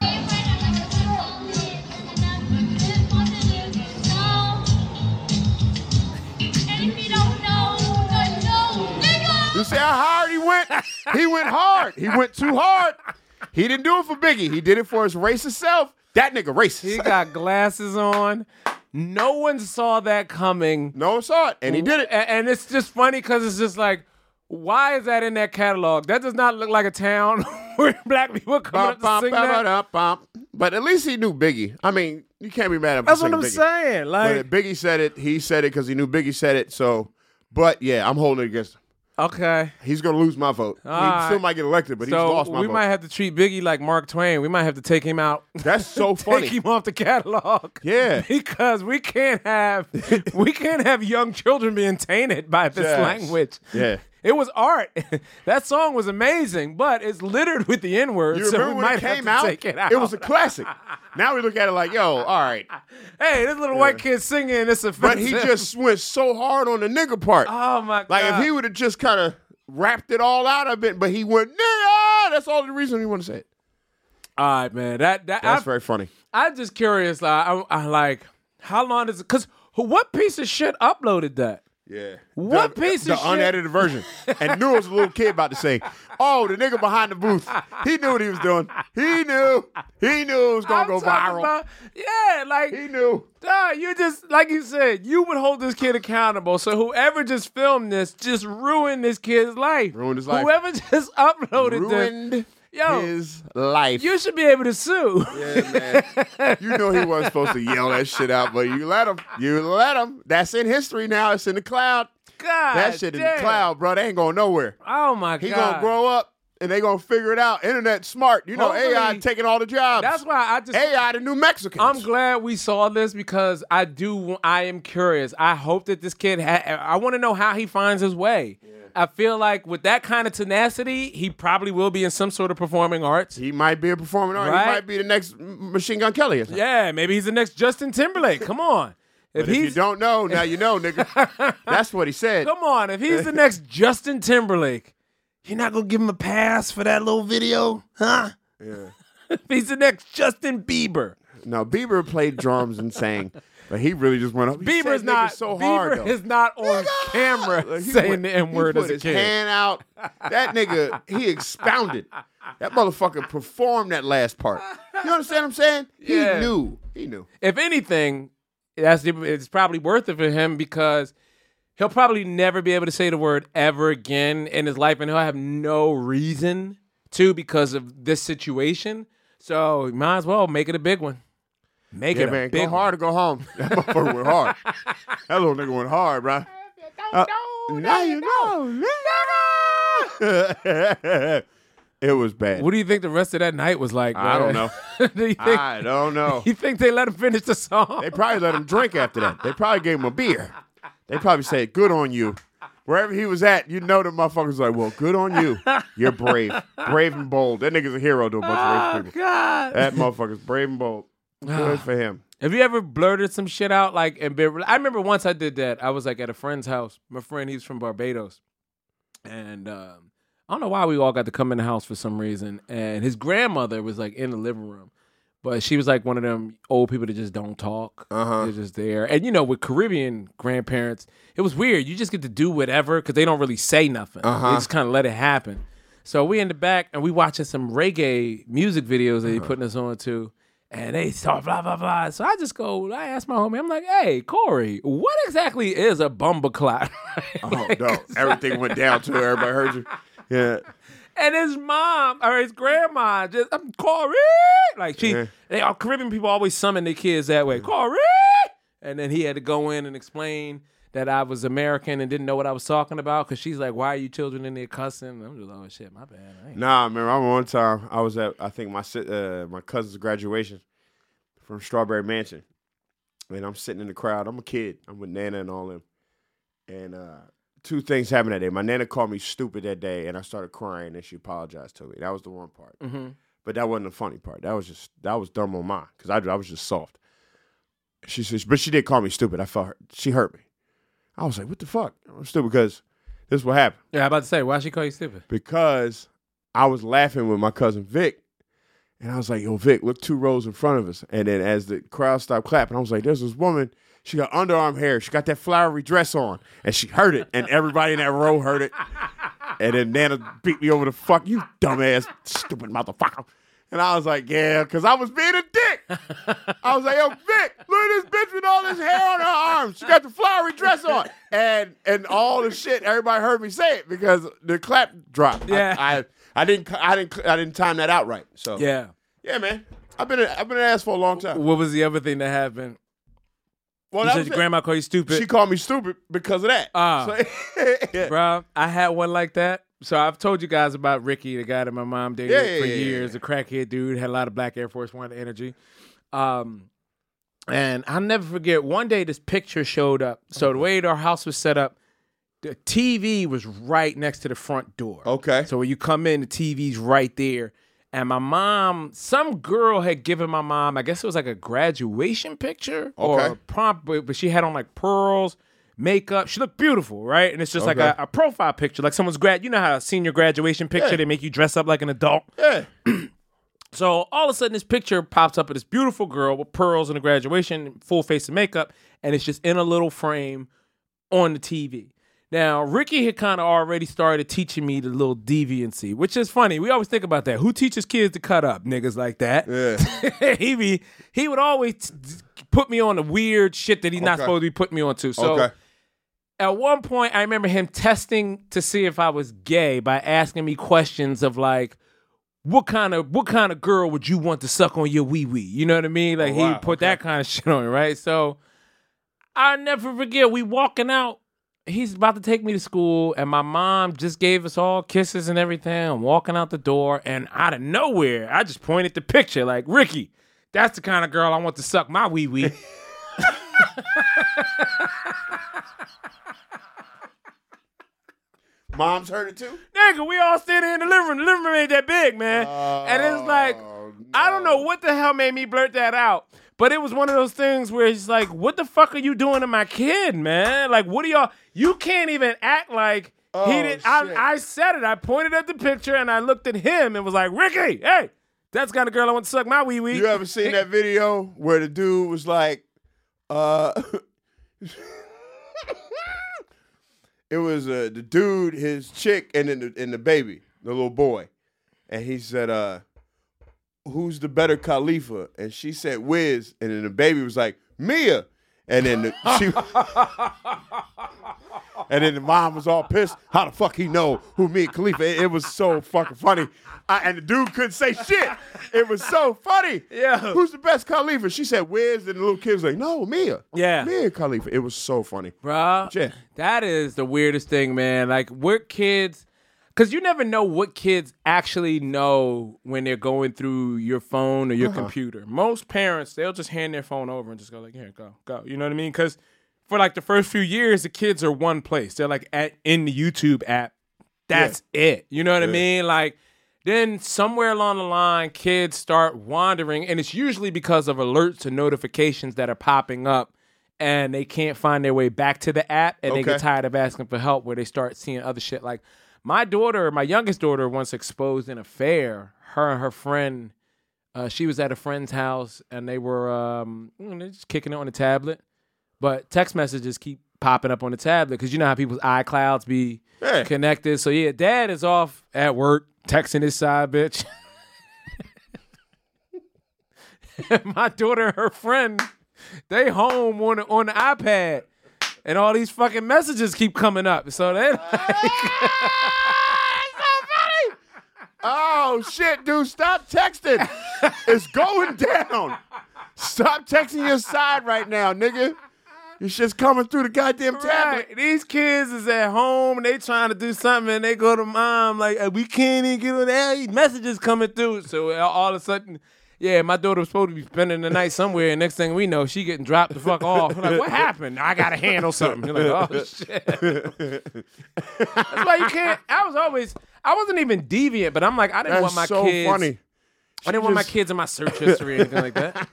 Speaker 7: You see how hard he went? He went hard. He went too hard. He didn't do it for Biggie. He did it for his racist self. That nigga racist.
Speaker 8: He got glasses on. No one saw that coming.
Speaker 7: No one saw it, and he did it.
Speaker 8: A- And it's just funny because it's just like, why is that in that catalog? That does not look like a town where black people come
Speaker 7: Bum,
Speaker 8: up to
Speaker 7: bum,
Speaker 8: sing
Speaker 7: bum,
Speaker 8: that.
Speaker 7: bum, bum. But at least he knew Biggie. I mean, you can't be mad at him.
Speaker 8: That's
Speaker 7: for
Speaker 8: what I'm
Speaker 7: singing Biggie.
Speaker 8: saying. Like,
Speaker 7: But Biggie said it. He said it because he knew Biggie said it. So, but yeah, I'm holding it against him.
Speaker 8: okay.
Speaker 7: He's gonna lose my vote.
Speaker 8: All
Speaker 7: he
Speaker 8: right.
Speaker 7: still might get elected, but he's
Speaker 8: So
Speaker 7: lost my
Speaker 8: we
Speaker 7: vote.
Speaker 8: might have to treat Biggie like Mark Twain. We might have to take him out.
Speaker 7: That's so funny.
Speaker 8: Take him off the catalog.
Speaker 7: Yeah.
Speaker 8: Because we can't have we can't have young children being tainted by this
Speaker 7: Yes.
Speaker 8: language.
Speaker 7: Yeah.
Speaker 8: It was art. That song was amazing, but it's littered with the N-word,
Speaker 7: You
Speaker 8: so
Speaker 7: remember
Speaker 8: we
Speaker 7: when
Speaker 8: might
Speaker 7: it came
Speaker 8: have to
Speaker 7: out?
Speaker 8: take it out.
Speaker 7: It was a classic. Now we look at it like, yo, all right.
Speaker 8: Hey, this little white kid singing, it's offensive.
Speaker 7: But he just went so hard on the nigga part.
Speaker 8: Oh my god.
Speaker 7: Like if he would have just kind of rapped it all out of it, but he went, nigga, that's all the reason he want to say it.
Speaker 8: All right, man. That that
Speaker 7: That's
Speaker 8: I,
Speaker 7: very funny.
Speaker 8: I'm just curious. Like, I, I like how long does it? Because what piece of shit uploaded that?
Speaker 7: Yeah.
Speaker 8: What
Speaker 7: the,
Speaker 8: piece
Speaker 7: the
Speaker 8: of shit?
Speaker 7: unedited version. And knew it was a little kid about to say, oh, the nigga behind the booth. He knew what he was doing. He knew. He knew it was going
Speaker 8: I'm
Speaker 7: to go
Speaker 8: talking
Speaker 7: viral.
Speaker 8: about- yeah, like
Speaker 7: He knew.
Speaker 8: Duh, you just like you said, you would hold this kid accountable. So whoever just filmed this just ruined this kid's life.
Speaker 7: Ruined his life.
Speaker 8: Whoever just uploaded this,
Speaker 7: Ruined
Speaker 8: yo,
Speaker 7: his life.
Speaker 8: you should be able to sue.
Speaker 7: Yeah, man. You know he wasn't supposed to yell that shit out, but you let him. You let him. That's in history now. It's in the cloud.
Speaker 8: God,
Speaker 7: That shit in
Speaker 8: damn.
Speaker 7: the cloud, bro. They ain't going nowhere.
Speaker 8: Oh my
Speaker 7: He
Speaker 8: god,
Speaker 7: gonna grow up and they gonna figure it out. Internet smart. You know, A I
Speaker 8: Hopefully-
Speaker 7: taking all the jobs.
Speaker 8: That's why I just
Speaker 7: A I the New Mexicans.
Speaker 8: I'm glad we saw this because I do. I am curious. I hope that this kid. Ha- I want to know how he finds his way. I feel like with that kind of tenacity, he probably will be in some sort of performing arts.
Speaker 7: He might be a performing artist.
Speaker 8: Right?
Speaker 7: He might be the next M- Machine Gun Kelly or something.
Speaker 8: Yeah, maybe he's the next Justin Timberlake. Come on. If
Speaker 7: But if you
Speaker 8: he's
Speaker 7: don't know, now you know, nigga. That's what he said.
Speaker 8: come on, if he's the next Justin Timberlake, you're not gonna give him a pass for that little video, huh?
Speaker 7: Yeah.
Speaker 8: If he's the next Justin Bieber,
Speaker 7: No, Bieber played drums and sang, but he really just went up. He
Speaker 8: Bieber's
Speaker 7: said niggas
Speaker 8: not.
Speaker 7: so
Speaker 8: Bieber
Speaker 7: hard though.
Speaker 8: is not on camera
Speaker 7: Like, he
Speaker 8: saying
Speaker 7: went-
Speaker 8: the N word
Speaker 7: he
Speaker 8: as
Speaker 7: put
Speaker 8: a
Speaker 7: his
Speaker 8: kid.
Speaker 7: hand out. That nigga, he expounded. That motherfucker performed that last part. You understand what I'm saying? He
Speaker 8: Yeah.
Speaker 7: knew. He knew.
Speaker 8: If anything, that's it's probably worth it for him because he'll probably never be able to say the word ever again in his life, and he'll have no reason to because of this situation. So you might as well make it a big one. Make
Speaker 7: Yeah,
Speaker 8: it a
Speaker 7: man.
Speaker 8: big
Speaker 7: Go hard or go home. That motherfucker went hard. That little nigga went hard, bro. Uh, now you know. nigga. It was bad.
Speaker 8: What do you think the rest of that night was like?
Speaker 7: I
Speaker 8: bro?
Speaker 7: don't know.
Speaker 8: do you think?
Speaker 7: I don't know.
Speaker 8: You think they let him finish the song?
Speaker 7: They probably let him drink after that. They probably gave him a beer. They probably said, good on you. Wherever he was at, you know the motherfucker's like, well, good on you. You're brave. Brave and bold. That nigga's a hero to a bunch of
Speaker 8: Oh
Speaker 7: rich people.
Speaker 8: God!
Speaker 7: That motherfucker's brave and bold. Good for him.
Speaker 8: Have you ever blurted some shit out like and been, I remember once I did that. I was like at a friend's house. My friend, he's from Barbados, and um, I don't know why we all got to come in the house for some reason. And his grandmother was like in the living room, but she was like one of them old people that just don't talk.
Speaker 7: Uh-huh.
Speaker 8: They're just there. And you know, with Caribbean grandparents, it was weird. You just get to do whatever because they don't really say nothing.
Speaker 7: Uh-huh.
Speaker 8: They just kind of let it happen. So we in the back and we watching some reggae music videos that he putting us on to. And they start blah, blah, blah. So I just go, I ask my homie, I'm like, hey, Corey, what exactly is a bumbleclot?
Speaker 7: Oh,
Speaker 8: Like,
Speaker 7: no. Everything went down to her. Everybody heard you. Yeah.
Speaker 8: And his mom or his grandma just, I'm Corey. Like she,
Speaker 7: Yeah.
Speaker 8: they all Caribbean people always summon their kids that way. Corey. And then he had to go in and explain that I was American and didn't know what I was talking about because she's like, why are you children in there cussing? And I'm just like, oh shit, my bad. I ain't-
Speaker 7: Nah, man. I remember one time I was at, I think, my si- uh, my cousin's graduation from Strawberry Mansion. And I'm sitting in the crowd. I'm a kid. I'm with Nana and all them. And uh, two things happened that day. My nana called me stupid that day, and I started crying, and she apologized to me. That was the one part.
Speaker 8: Mm-hmm.
Speaker 7: But that wasn't the funny part. That was just that was dumb on mine because I, I was just soft. She said, but she did call me stupid. I felt her. She hurt me. I was like, what the fuck? I'm stupid because this is what happened.
Speaker 8: Yeah, I'm about to say, why she call you stupid?
Speaker 7: Because I was laughing with my cousin Vic, and I was like, yo, Vic, look two rows in front of us. And then as the crowd stopped clapping, I was like, there's this woman. She got underarm hair. She got that flowery dress on, and she heard it, and everybody in that row heard it. And then Nana beat me over the fuck, you dumbass, stupid motherfucker. And I was like, yeah, because I was being a dick. I was like, yo, Vic, look at this bitch with all this hair on her arms. She got the flowery dress on. And and all the shit, everybody heard me say it because the clap dropped.
Speaker 8: Yeah.
Speaker 7: I, I, I didn't I didn't I didn't time that out right. So
Speaker 8: Yeah.
Speaker 7: Yeah, man. I've been a, I've been an ass for a long time.
Speaker 8: What was the other thing that happened?
Speaker 7: Well,
Speaker 8: You
Speaker 7: that
Speaker 8: said
Speaker 7: was
Speaker 8: your
Speaker 7: it.
Speaker 8: grandma called you stupid?
Speaker 7: She called me stupid because of that.
Speaker 8: Ah.
Speaker 7: So, yeah.
Speaker 8: Bro, I had one like that. So I've told you guys about Ricky, the guy that my mom dated
Speaker 7: Yeah, yeah,
Speaker 8: for
Speaker 7: yeah,
Speaker 8: years,
Speaker 7: yeah.
Speaker 8: a crackhead dude, had a lot of black Air Force One energy. Um, and I'll never forget, one day this picture showed up. So the way our house was set up, the T V was right next to the front door.
Speaker 7: Okay.
Speaker 8: So when you come in, the T V's right there. And my mom, some girl had given my mom, I guess it was like a graduation picture or
Speaker 7: Okay.
Speaker 8: a prompt, but but she had on like pearls, makeup. She looked beautiful, right? And it's just like
Speaker 7: Okay.
Speaker 8: a, a profile picture, like someone's grad. You know how a senior graduation picture,
Speaker 7: Yeah.
Speaker 8: they make you dress up like an adult.
Speaker 7: Yeah.
Speaker 8: So all of a sudden, this picture pops up of this beautiful girl with pearls and a graduation, full face of makeup, and it's just in a little frame on the T V. Now, Ricky had kind of already started teaching me the little deviancy, which is funny. We always think about that. Who teaches kids to cut up? Niggas like that.
Speaker 7: Yeah.
Speaker 8: he be he would always t- put me on the weird shit that he's not
Speaker 7: Okay.
Speaker 8: supposed to be putting me on to. So
Speaker 7: Okay.
Speaker 8: at one point, I remember him testing to see if I was gay by asking me questions of like, what kind of what kind of girl would you want to suck on your wee wee? You know what I mean? Like
Speaker 7: Oh,
Speaker 8: he
Speaker 7: wow.
Speaker 8: would put
Speaker 7: Okay.
Speaker 8: that kind of shit on, right? So I'll never forget, we walking out. He's about to take me to school, and my mom just gave us all kisses and everything. I'm walking out the door, and out of nowhere, I just pointed the picture like, Ricky, that's the kind of girl I want to suck my wee wee.
Speaker 7: Mom's heard it too?
Speaker 8: Nigga, we all standing in the living room. The living room ain't that big, man. and it's like,
Speaker 7: Oh,
Speaker 8: I don't know what the hell made me blurt that out. But it was one of those things where it's like, what the fuck are you doing to my kid, man? Like, what are y'all? You can't even act like
Speaker 7: Oh,
Speaker 8: he didn't.
Speaker 7: shit.
Speaker 8: I, I said it. I pointed at the picture and I looked at him and was like, Ricky, hey, that's the kind of girl I want to suck my wee wee.
Speaker 7: You ever seen that video where the dude was like, uh, it was uh, the dude, his chick, and then the, and the baby, the little boy, and he said, uh, "Who's the better Khalifa?" And she said, "Wiz," and then the baby was like, "Mia," and then the, she, and then the mom was all pissed. How the fuck he know who Mia Khalifa? It, it was so fucking funny. I, and the dude couldn't say shit. It was so funny.
Speaker 8: Yeah.
Speaker 7: Who's the best Khalifa? She said Wiz, and the little kid was like, no, Mia.
Speaker 8: Yeah.
Speaker 7: Mia Khalifa. It was so funny.
Speaker 8: Bruh,
Speaker 7: Yeah.
Speaker 8: that is the weirdest thing, man. Like, what kids, because you never know what kids actually know when they're going through your phone or your
Speaker 7: Uh-huh.
Speaker 8: computer. Most parents, they'll just hand their phone over and just go like, here, go, go. You know what I mean? Because for like the first few years, the kids are one place. They're like at in the YouTube app. That's it. You know what I
Speaker 7: Yeah.
Speaker 8: mean? Like, then somewhere along the line, kids start wandering, and it's usually because of alerts and notifications that are popping up, and they can't find their way back to the app, and they
Speaker 7: Okay.
Speaker 8: get tired of asking for help, where they start seeing other shit. Like my daughter, my youngest daughter, once exposed an affair. Her and her friend, uh, she was at a friend's house, and they were um, you know, just kicking it on the tablet, but text messages keep popping up on the tablet because you know how people's iClouds be
Speaker 7: Yeah.
Speaker 8: connected. So yeah, dad is off at work texting his side bitch. My daughter and her friend, they home on the, on the iPad, and all these fucking messages keep coming up. So they
Speaker 7: Oh, shit, dude. Stop texting. It's going down. Stop texting your side right now, nigga. Your shit's coming through the goddamn tablet.
Speaker 8: Right. These kids is at home and they trying to do something and they go to mom like, we can't even get on there. These messages coming through. So all of a sudden, Yeah, my daughter was supposed to be spending the night somewhere, and next thing we know, she getting dropped the fuck off. I'm like, what happened? I gotta handle something. You're like, oh shit. That's why you can't. I was always. I wasn't even deviant, but I'm like, I didn't
Speaker 7: That's
Speaker 8: want my
Speaker 7: so
Speaker 8: kids.
Speaker 7: funny.
Speaker 8: I didn't want my kids in my search history or anything like that.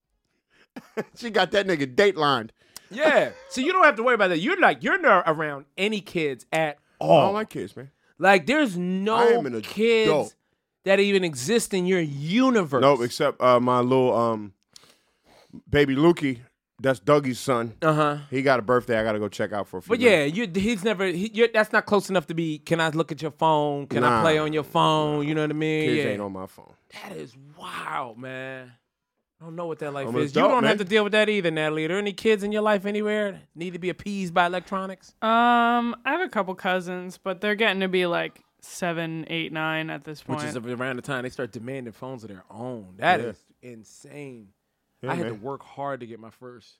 Speaker 7: She got that nigga datelined.
Speaker 8: Yeah. So you don't have to worry about that. You're like, you're not around any kids at
Speaker 7: I
Speaker 8: all.
Speaker 7: don't like kids, man.
Speaker 8: Like, there's
Speaker 7: I
Speaker 8: no
Speaker 7: am an
Speaker 8: kids
Speaker 7: adult.
Speaker 8: that even exist in your universe.
Speaker 7: Nope, except uh, my little um, baby Lukey. That's Dougie's son.
Speaker 8: Uh huh.
Speaker 7: He got a birthday. I got to go check out for a few
Speaker 8: But yeah, you, he's never. He, you're, that's not close enough to be. Can I look at your phone? Can
Speaker 7: Nah.
Speaker 8: I play on your phone? You know what I mean?
Speaker 7: Kids
Speaker 8: yeah.
Speaker 7: ain't on my phone.
Speaker 8: That is wild, man. I don't know what that life
Speaker 7: I'm an
Speaker 8: is. You
Speaker 7: adult,
Speaker 8: don't
Speaker 7: man.
Speaker 8: have to deal with that either, Natalie. Are there any kids in your life anywhere that need to be appeased by electronics?
Speaker 9: Um, I have a couple cousins, but they're getting to be like seven, eight, nine at this point.
Speaker 8: Which is around the time they start demanding phones of their own. That
Speaker 7: Yeah.
Speaker 8: is insane.
Speaker 7: Yeah,
Speaker 8: I had
Speaker 7: man.
Speaker 8: to work hard to get my first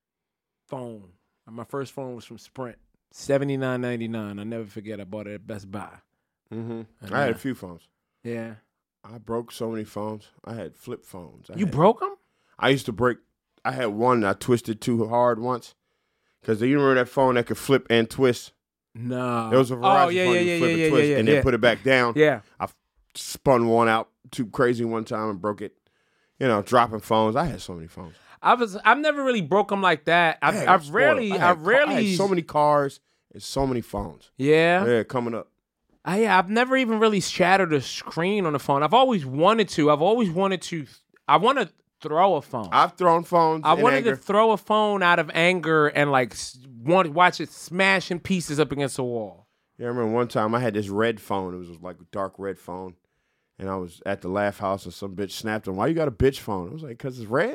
Speaker 8: phone. My first phone was from Sprint, seventy-nine ninety-nine. I'll never forget. I bought it at Best Buy.
Speaker 7: Mm-hmm.
Speaker 8: And,
Speaker 7: I had
Speaker 8: uh,
Speaker 7: a few phones.
Speaker 8: Yeah.
Speaker 7: I broke so many phones. I had flip phones. I
Speaker 8: You
Speaker 7: had,
Speaker 8: broke them?
Speaker 7: I used to break. I had one that I twisted too hard once. Because you remember that phone that could flip and twist?
Speaker 8: No.
Speaker 7: There was a Verizon
Speaker 8: oh, yeah,
Speaker 7: phone
Speaker 8: yeah,
Speaker 7: you
Speaker 8: yeah,
Speaker 7: flip
Speaker 8: yeah,
Speaker 7: and
Speaker 8: yeah,
Speaker 7: twist
Speaker 8: yeah,
Speaker 7: and
Speaker 8: yeah.
Speaker 7: then put it back down.
Speaker 8: Yeah.
Speaker 7: I spun one out too crazy one time and broke it. You know, dropping phones. I had so many phones.
Speaker 8: I was. I've never really broke them like that. I've,
Speaker 7: Man,
Speaker 8: I've
Speaker 7: spoiled.
Speaker 8: rarely.
Speaker 7: I
Speaker 8: I,
Speaker 7: had ca-
Speaker 8: rarely.
Speaker 7: I had so many cars and so many phones.
Speaker 8: Yeah.
Speaker 7: Yeah, coming up.
Speaker 8: I, I've never even really shattered a screen on a phone. I've always wanted to. I've always wanted to. I want to throw a phone.
Speaker 7: I've thrown phones.
Speaker 8: I
Speaker 7: in
Speaker 8: wanted
Speaker 7: anger.
Speaker 8: to throw a phone out of anger and like s- want watch it smash in pieces up against the wall.
Speaker 7: Yeah, I remember one time I had this red phone. It was like a dark red phone. And I was at the laugh house and some bitch snapped on, why you got a bitch phone? I was like, because it's red?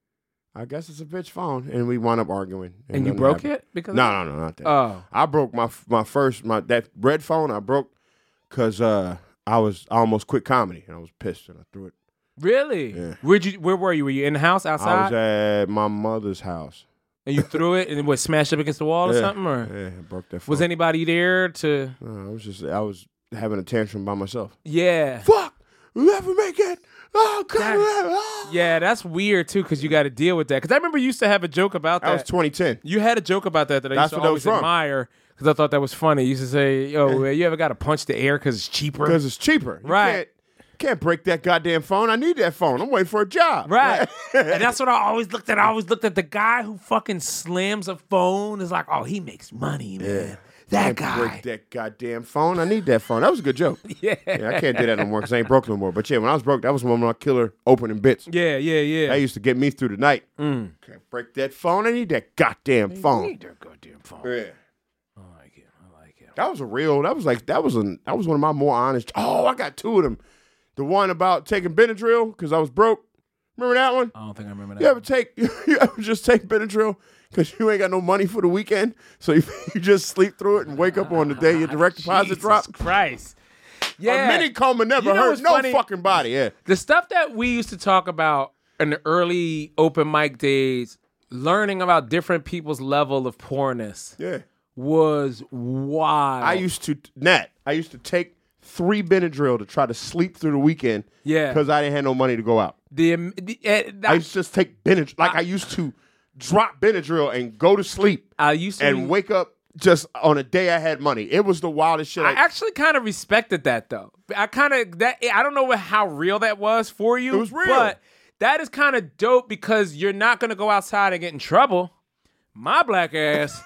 Speaker 7: I guess it's a bitch phone. And we wound up arguing.
Speaker 8: And you
Speaker 7: nothing
Speaker 8: broke
Speaker 7: happened.
Speaker 8: it because
Speaker 7: No,
Speaker 8: of
Speaker 7: no, no, not that.
Speaker 8: Oh.
Speaker 7: I broke my my first, my that red phone I broke because uh, I was I almost quit comedy. And I was pissed and I threw it.
Speaker 8: Really?
Speaker 7: Yeah.
Speaker 8: Where'd you? Where were you? Were you in the house
Speaker 7: I
Speaker 8: outside?
Speaker 7: was at my mother's house.
Speaker 8: and you threw it and it was smashed up against the wall or
Speaker 7: Yeah.
Speaker 8: something? Or
Speaker 7: Yeah, I broke that phone.
Speaker 8: was anybody there to?
Speaker 7: No, I was just, I was having a tantrum by myself.
Speaker 8: Yeah.
Speaker 7: Fuck! We'll never make it! Oh, God!
Speaker 8: That-
Speaker 7: ah.
Speaker 8: Yeah, that's weird too, because you got to deal with that. Because I remember you used to have a joke about
Speaker 7: That
Speaker 8: that.
Speaker 7: was twenty ten.
Speaker 8: You had a joke about that that I
Speaker 7: That's
Speaker 8: used to
Speaker 7: what that
Speaker 8: always
Speaker 7: was from.
Speaker 8: admire because I thought that was funny. You used to say, "Yo, you ever got to punch the air because it's cheaper?"
Speaker 7: Because it's cheaper. You
Speaker 8: Right.
Speaker 7: Can't, can't break that goddamn phone. I need that phone. I'm waiting for a job.
Speaker 8: Right. And that's what I always looked at. I always looked at the guy who fucking slams a phone is like, oh, he makes money, man.
Speaker 7: Yeah.
Speaker 8: That
Speaker 7: Can't
Speaker 8: guy.
Speaker 7: break that goddamn phone. I need that phone. That was a good joke.
Speaker 8: Yeah.
Speaker 7: Yeah, I can't do that no more because I ain't broke no more. But yeah, when I was broke, that was one of my killer opening bits.
Speaker 8: Yeah, yeah, yeah.
Speaker 7: That used to get me through the night.
Speaker 8: Mm.
Speaker 7: Can't break that phone. I need that goddamn phone.
Speaker 8: Need that goddamn phone.
Speaker 7: Yeah.
Speaker 8: I like it. I like it.
Speaker 7: That was a real. That was like that was a that was one of my more honest. Oh, I got two of them. The one about taking Benadryl because I was broke. Remember that one?
Speaker 8: I don't think I remember that.
Speaker 7: You ever take? You ever just take Benadryl because you ain't got no money for the weekend, so you, you just sleep through it and wake up on the day your direct deposit
Speaker 8: Jesus
Speaker 7: drop?
Speaker 8: Christ. Yeah.
Speaker 7: A mini coma never
Speaker 8: You know
Speaker 7: hurt
Speaker 8: what's
Speaker 7: no
Speaker 8: funny?
Speaker 7: fucking body. Yeah.
Speaker 8: The stuff that we used to talk about in the early open mic days, learning about different people's level of poorness
Speaker 7: Yeah.
Speaker 8: was wild.
Speaker 7: I used to Nat. I used to take three Benadryl to try to sleep through the weekend.
Speaker 8: Yeah.
Speaker 7: Because I didn't have no money to go out.
Speaker 8: the, um, the uh,
Speaker 7: I used to just take Benadryl. Like I used to drop Benadryl and go to sleep
Speaker 8: I used to
Speaker 7: and wake up just on a day I had money. It was the wildest shit.
Speaker 8: I actually kind of respected that though. I kind of that I don't know what, how real that was for you.
Speaker 7: It was real.
Speaker 8: But that is kind of dope because you're not going to go outside and get in trouble. My black ass.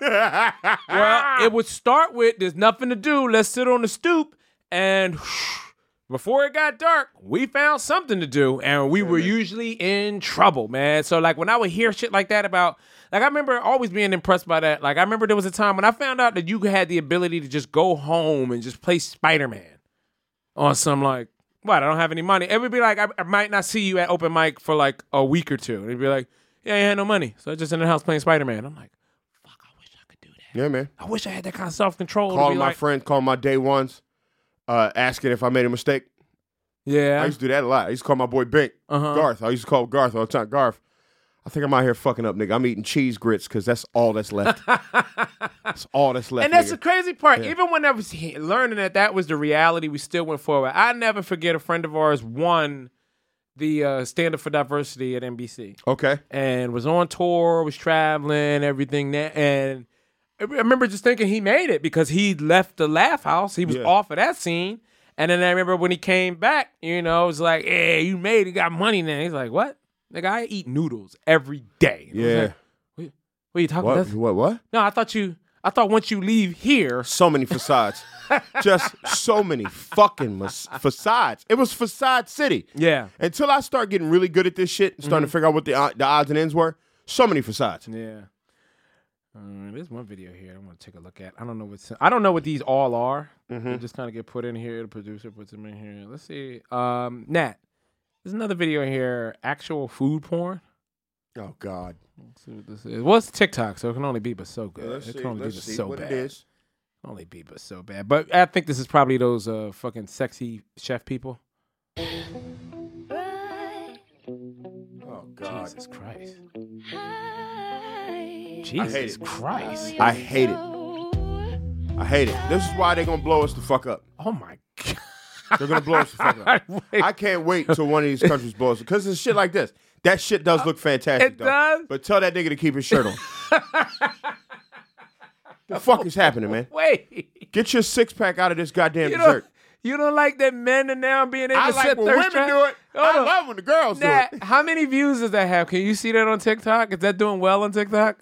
Speaker 8: Well, it would start with there's nothing to do. Let's sit on the stoop and before it got dark, we found something to do and we were usually in trouble, man. So like when I would hear shit like that about like I remember always being impressed by that. Like I remember there was a time when I found out that you had the ability to just go home and just play Spider-Man on some like, what, I don't have any money. It would be like, I, I might not see you at open mic for like a week or two. It'd be like, yeah, I had no money. So I just in the house playing Spider-Man. I'm like, fuck, I wish I could do that.
Speaker 7: Yeah, man.
Speaker 8: I wish I had that kind of self-control. to
Speaker 7: Calling
Speaker 8: be
Speaker 7: my
Speaker 8: like,
Speaker 7: friend, calling my day ones, uh, asking if I made a mistake.
Speaker 8: Yeah.
Speaker 7: I used to do that a lot. I used to call my boy Bink,
Speaker 8: Uh-huh.
Speaker 7: Garth. I used to call Garth all the time. Garth, I think I'm out here fucking up, nigga. I'm eating cheese grits because that's all that's left. That's all that's left,
Speaker 8: And that's
Speaker 7: nigga.
Speaker 8: the crazy part.
Speaker 7: Yeah.
Speaker 8: Even when I was he- learning that that was the reality, we still went forward. I never forget a friend of ours, one the uh, Stand Up for Diversity at N B C.
Speaker 7: Okay.
Speaker 8: And was on tour, was traveling, everything. That, and I remember just thinking he made it because he left the Laugh House. He was
Speaker 7: Yeah.
Speaker 8: off of that scene. And then I remember when he came back, you know, it was like, hey, you made it, you got money now. He's like, what? Nigga, I eat noodles every day. And I was
Speaker 7: Yeah.
Speaker 8: like, what, what are you talking
Speaker 7: What?
Speaker 8: about?
Speaker 7: What? What?
Speaker 8: No, I thought you, I thought once you leave here.
Speaker 7: So many facades. Just so many fucking mas- facades. It was facade city.
Speaker 8: Yeah.
Speaker 7: Until I start getting really good at this shit and starting to figure out what the, uh, the odds and ends were, so many facades.
Speaker 8: Yeah. Uh, there's one video here I want to take a look at. I don't know what's. I don't know what these all are. They just kind of get put in here. The producer puts them in here. Let's see. Um, Nat, there's another video here. Actual food porn.
Speaker 7: Oh, God.
Speaker 8: Let's see what this is. Well, it's TikTok, so it can only be but so good.
Speaker 7: Let's
Speaker 8: it
Speaker 7: see,
Speaker 8: can only
Speaker 7: let's
Speaker 8: be but
Speaker 7: see
Speaker 8: so
Speaker 7: what
Speaker 8: bad.
Speaker 7: it is.
Speaker 8: Only be but so bad. But I think this is probably those uh fucking sexy chef people.
Speaker 7: Oh, God.
Speaker 8: Jesus Christ.
Speaker 7: I
Speaker 8: Jesus
Speaker 7: hate it.
Speaker 8: Christ.
Speaker 7: I hate it. I hate it. This is why they're going to blow us the fuck up.
Speaker 8: Oh my God.
Speaker 7: They're going to blow us the fuck up.
Speaker 8: Wait.
Speaker 7: I can't wait till one of these countries blows us. Because it's shit like this. That shit does look fantastic,
Speaker 8: It
Speaker 7: though.
Speaker 8: does?
Speaker 7: But tell that nigga to keep his shirt on. The fuck is happening, man?
Speaker 8: Wait.
Speaker 7: Get your six pack out of this goddamn
Speaker 8: You
Speaker 7: dessert.
Speaker 8: don't, you don't like that men are now being able
Speaker 7: I
Speaker 8: to
Speaker 7: like
Speaker 8: set
Speaker 7: when
Speaker 8: thirst
Speaker 7: women
Speaker 8: trap?
Speaker 7: do it.
Speaker 8: Hold
Speaker 7: I
Speaker 8: on.
Speaker 7: love when the girls
Speaker 8: Nat,
Speaker 7: do it.
Speaker 8: how many views does that have? Can you see that on TikTok? Is that doing well on TikTok?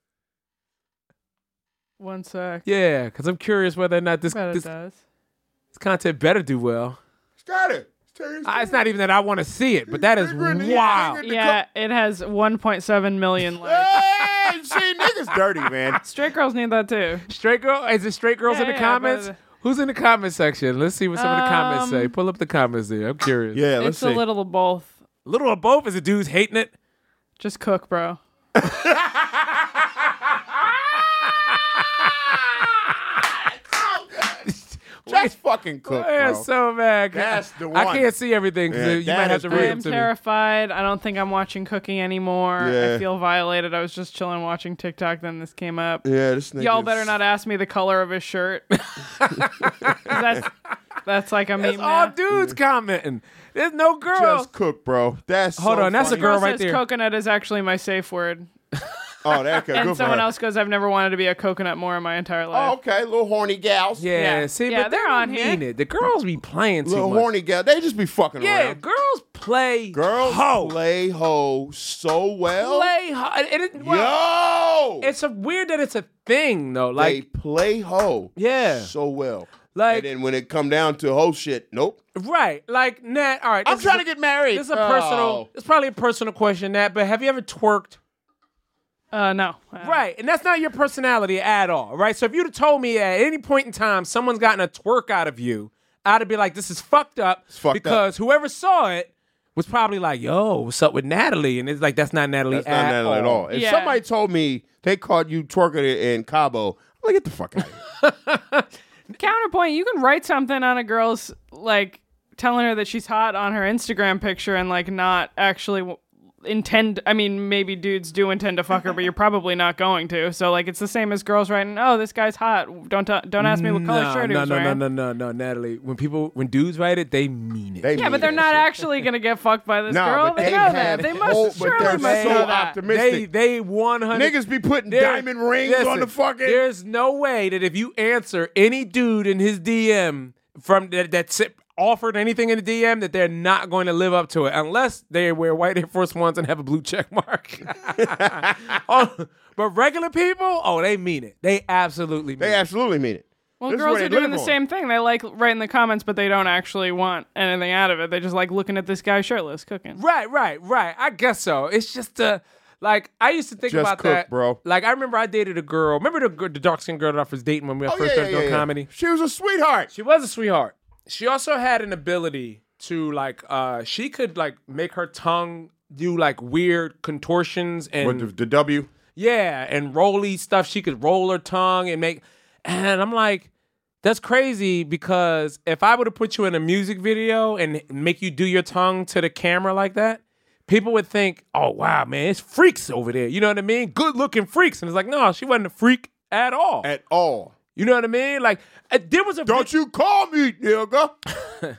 Speaker 9: One sec.
Speaker 8: Yeah, because I'm curious whether or not this
Speaker 9: Bet it
Speaker 8: this,
Speaker 9: does.
Speaker 8: this content better do well.
Speaker 7: It's got it. It's,
Speaker 8: Uh, it's not even that I want to see it, but that is
Speaker 7: Bigger than-
Speaker 8: wild.
Speaker 7: bigger than-
Speaker 9: Yeah, it has one point seven million likes.
Speaker 7: Hey, see, niggas dirty, man.
Speaker 9: Straight girls need that too.
Speaker 8: Straight girl? Is it straight girls
Speaker 9: Yeah,
Speaker 8: in the
Speaker 9: yeah,
Speaker 8: comments?
Speaker 9: but-
Speaker 8: Who's in the comment section? Let's see what some of the comments say.
Speaker 9: Um,
Speaker 8: Pull up the comments there. I'm curious.
Speaker 7: Yeah, let's
Speaker 9: It's
Speaker 7: see.
Speaker 9: a little of both.
Speaker 8: A little of both. Is the dudes hating it?
Speaker 9: Just cook, bro.
Speaker 7: Just fucking cook,
Speaker 8: Yeah,
Speaker 7: bro.
Speaker 8: so bad.
Speaker 7: That's the
Speaker 8: I
Speaker 7: one.
Speaker 8: can't see everything. 'Cause
Speaker 7: Yeah,
Speaker 8: you
Speaker 7: that
Speaker 8: might have
Speaker 7: is
Speaker 8: to
Speaker 7: great.
Speaker 8: read
Speaker 9: I
Speaker 8: it
Speaker 9: am
Speaker 8: to me.
Speaker 9: terrified. I don't think I'm watching cooking anymore.
Speaker 7: Yeah.
Speaker 9: I feel violated. I was just chilling watching TikTok, then this came up.
Speaker 7: Yeah, this nigga.
Speaker 9: Y'all better not ask me the color of his shirt. 'Cause that's, that's like a
Speaker 8: It's
Speaker 9: meme
Speaker 8: all
Speaker 9: now.
Speaker 8: dudes commenting. There's no girl.
Speaker 7: Just cook, bro. That's
Speaker 8: Hold
Speaker 7: so
Speaker 8: on, that's a
Speaker 7: funny.
Speaker 8: girl
Speaker 9: Girl
Speaker 8: right
Speaker 9: says
Speaker 8: there.
Speaker 9: coconut is actually my safe word.
Speaker 7: Oh, that okay.
Speaker 9: And
Speaker 7: Good for
Speaker 9: someone
Speaker 7: her.
Speaker 9: else goes, I've never wanted to be a coconut more in my entire life.
Speaker 7: Oh, okay, little horny gals.
Speaker 8: Yeah,
Speaker 9: Yeah.
Speaker 8: see,
Speaker 9: Yeah,
Speaker 8: but
Speaker 9: they're
Speaker 8: they don't
Speaker 9: on here.
Speaker 8: mean it. The girls be playing too
Speaker 7: Little
Speaker 8: much.
Speaker 7: horny gal. They just be fucking
Speaker 8: Yeah,
Speaker 7: around.
Speaker 8: girls play.
Speaker 7: Girls
Speaker 8: hoe.
Speaker 7: play hoe so well.
Speaker 8: Play hoe. And it, well,
Speaker 7: Yo,
Speaker 8: it's a weird that it's a thing though.
Speaker 7: they
Speaker 8: Like,
Speaker 7: play hoe.
Speaker 8: Yeah.
Speaker 7: so well.
Speaker 8: Like-
Speaker 7: and then when it come down to hoe shit, nope.
Speaker 8: right? Like, Nat. All right,
Speaker 7: I'm
Speaker 8: this
Speaker 7: trying
Speaker 8: is
Speaker 7: to get married.
Speaker 8: This is a
Speaker 7: Oh.
Speaker 8: personal. It's probably a personal question, Nat. But have you ever twerked?
Speaker 9: Uh, no. Uh,
Speaker 8: Right, and that's not your personality at all, right? So if you'd have told me at any point in time someone's gotten a twerk out of you, I'd have been like, this is fucked up
Speaker 7: fucked
Speaker 8: because whoever saw it was probably like, yo, what's up with Natalie? And it's like, that's not Natalie
Speaker 7: That's
Speaker 8: at
Speaker 7: not Natalie
Speaker 8: all.
Speaker 7: at all. If
Speaker 9: Yeah.
Speaker 7: somebody told me they caught you twerking in Cabo, I'm like, get the fuck out of here.
Speaker 9: Counterpoint, you can write something on a girl's, like, telling her that she's hot on her Instagram picture and, like, not actually w- intend, I mean, maybe dudes do intend to fuck her, but you're probably not going to. So, like, it's the same as girls writing, oh, this guy's hot. Don't t- don't ask me what color
Speaker 8: no,
Speaker 9: shirt he
Speaker 8: no,
Speaker 9: was
Speaker 8: no,
Speaker 9: wearing.
Speaker 8: no, no, no, no, Natalie. When people, when dudes write it, they mean it.
Speaker 7: They
Speaker 9: Yeah,
Speaker 7: mean
Speaker 9: but they're
Speaker 7: that
Speaker 9: not
Speaker 7: shit.
Speaker 9: actually going to get fucked by this
Speaker 7: No,
Speaker 9: girl.
Speaker 7: but
Speaker 9: They,
Speaker 7: they
Speaker 9: know
Speaker 7: have
Speaker 9: that. They must
Speaker 7: hope, but
Speaker 9: surely
Speaker 7: they're
Speaker 9: must
Speaker 7: so
Speaker 9: know that.
Speaker 7: optimistic.
Speaker 8: They, they one hundred.
Speaker 7: Niggas be putting
Speaker 8: There-
Speaker 7: diamond rings
Speaker 8: listen,
Speaker 7: on the fucking.
Speaker 8: There's no way that if you answer any dude in his D M from that that's offered anything in the D M that they're not going to live up to it unless they wear white Air Force Ones and have a blue check mark. oh, but regular people, oh, they mean it. They absolutely mean
Speaker 7: They
Speaker 8: it.
Speaker 7: absolutely mean it.
Speaker 9: Well,
Speaker 7: This is
Speaker 9: girls
Speaker 7: what
Speaker 9: are
Speaker 7: they
Speaker 9: doing
Speaker 7: live
Speaker 9: the
Speaker 7: on.
Speaker 9: same thing. They like writing the comments, but they don't actually want anything out of it. They just like looking at this guy shirtless cooking.
Speaker 8: Right, right, right. I guess so. It's just uh like I used to think
Speaker 7: Just
Speaker 8: about
Speaker 7: cook,
Speaker 8: that,
Speaker 7: bro.
Speaker 8: Like I remember I dated a girl. Remember the gir- the dark skinned girl that I was dating when we
Speaker 7: Oh,
Speaker 8: first
Speaker 7: yeah,
Speaker 8: started
Speaker 7: yeah,
Speaker 8: doing
Speaker 7: yeah.
Speaker 8: comedy?
Speaker 7: She was a sweetheart.
Speaker 8: She was a sweetheart. She also had an ability to like uh she could like make her tongue do like weird contortions and
Speaker 7: With the, the W.
Speaker 8: yeah, and rolly stuff. She could roll her tongue and make and I'm like, that's crazy because if I were to put you in a music video and make you do your tongue to the camera like that, people would think, oh wow, man, it's freaks over there. You know what I mean? Good looking freaks. And it's like, no, she wasn't a freak at all.
Speaker 7: At all.
Speaker 8: You know what I mean? Like, uh, there was a
Speaker 7: Don't you call me, nigga.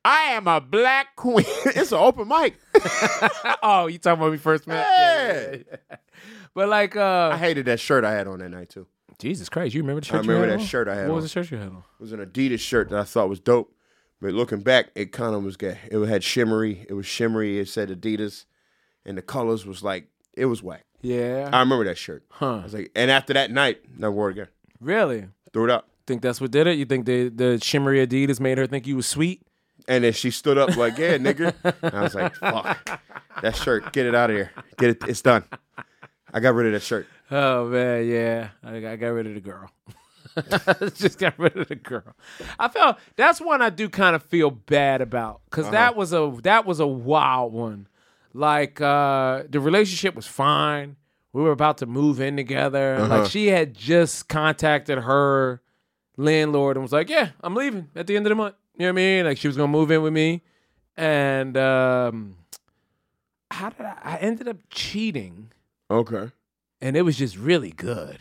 Speaker 7: I am a black queen. It's an open mic.
Speaker 8: Oh, you talking about me first met?
Speaker 7: Yeah.
Speaker 8: yeah, yeah. But like, uh,
Speaker 7: I hated that shirt I had on that night too.
Speaker 8: Jesus Christ, you remember the shirt
Speaker 7: I remember
Speaker 8: you had
Speaker 7: that
Speaker 8: on?
Speaker 7: shirt I had
Speaker 8: What
Speaker 7: on.
Speaker 8: was the shirt you had on?
Speaker 7: It was an Adidas shirt that I thought was dope. But looking back, it kind of was gay. It had shimmery. It was shimmery. It said Adidas. And the colors was like, it was whack.
Speaker 8: Yeah.
Speaker 7: I remember that shirt.
Speaker 8: Huh.
Speaker 7: I was like, and after that night, never wore it again.
Speaker 8: Really?
Speaker 7: Threw it out.
Speaker 8: Think that's what did it? You think the, the shimmery Adidas made her think you was sweet?
Speaker 7: And then she stood up like, yeah, nigga. And I was like, fuck. That shirt, get it out of here. Get it. It's done. I got rid of that shirt.
Speaker 8: Oh, man, yeah. I, I got rid of the girl. Just got rid of the girl. I felt that's one I do kind of feel bad about because
Speaker 7: Uh-huh.
Speaker 8: that was a that was a wild one. Like uh, the relationship was fine. We were about to move in together.
Speaker 7: Uh-huh.
Speaker 8: Like she had just contacted her landlord and was like, "Yeah, I'm leaving at the end of the month." You know what I mean? Like she was gonna move in with me, and um, how did I? I ended up cheating,
Speaker 7: Okay.
Speaker 8: and it was just really good.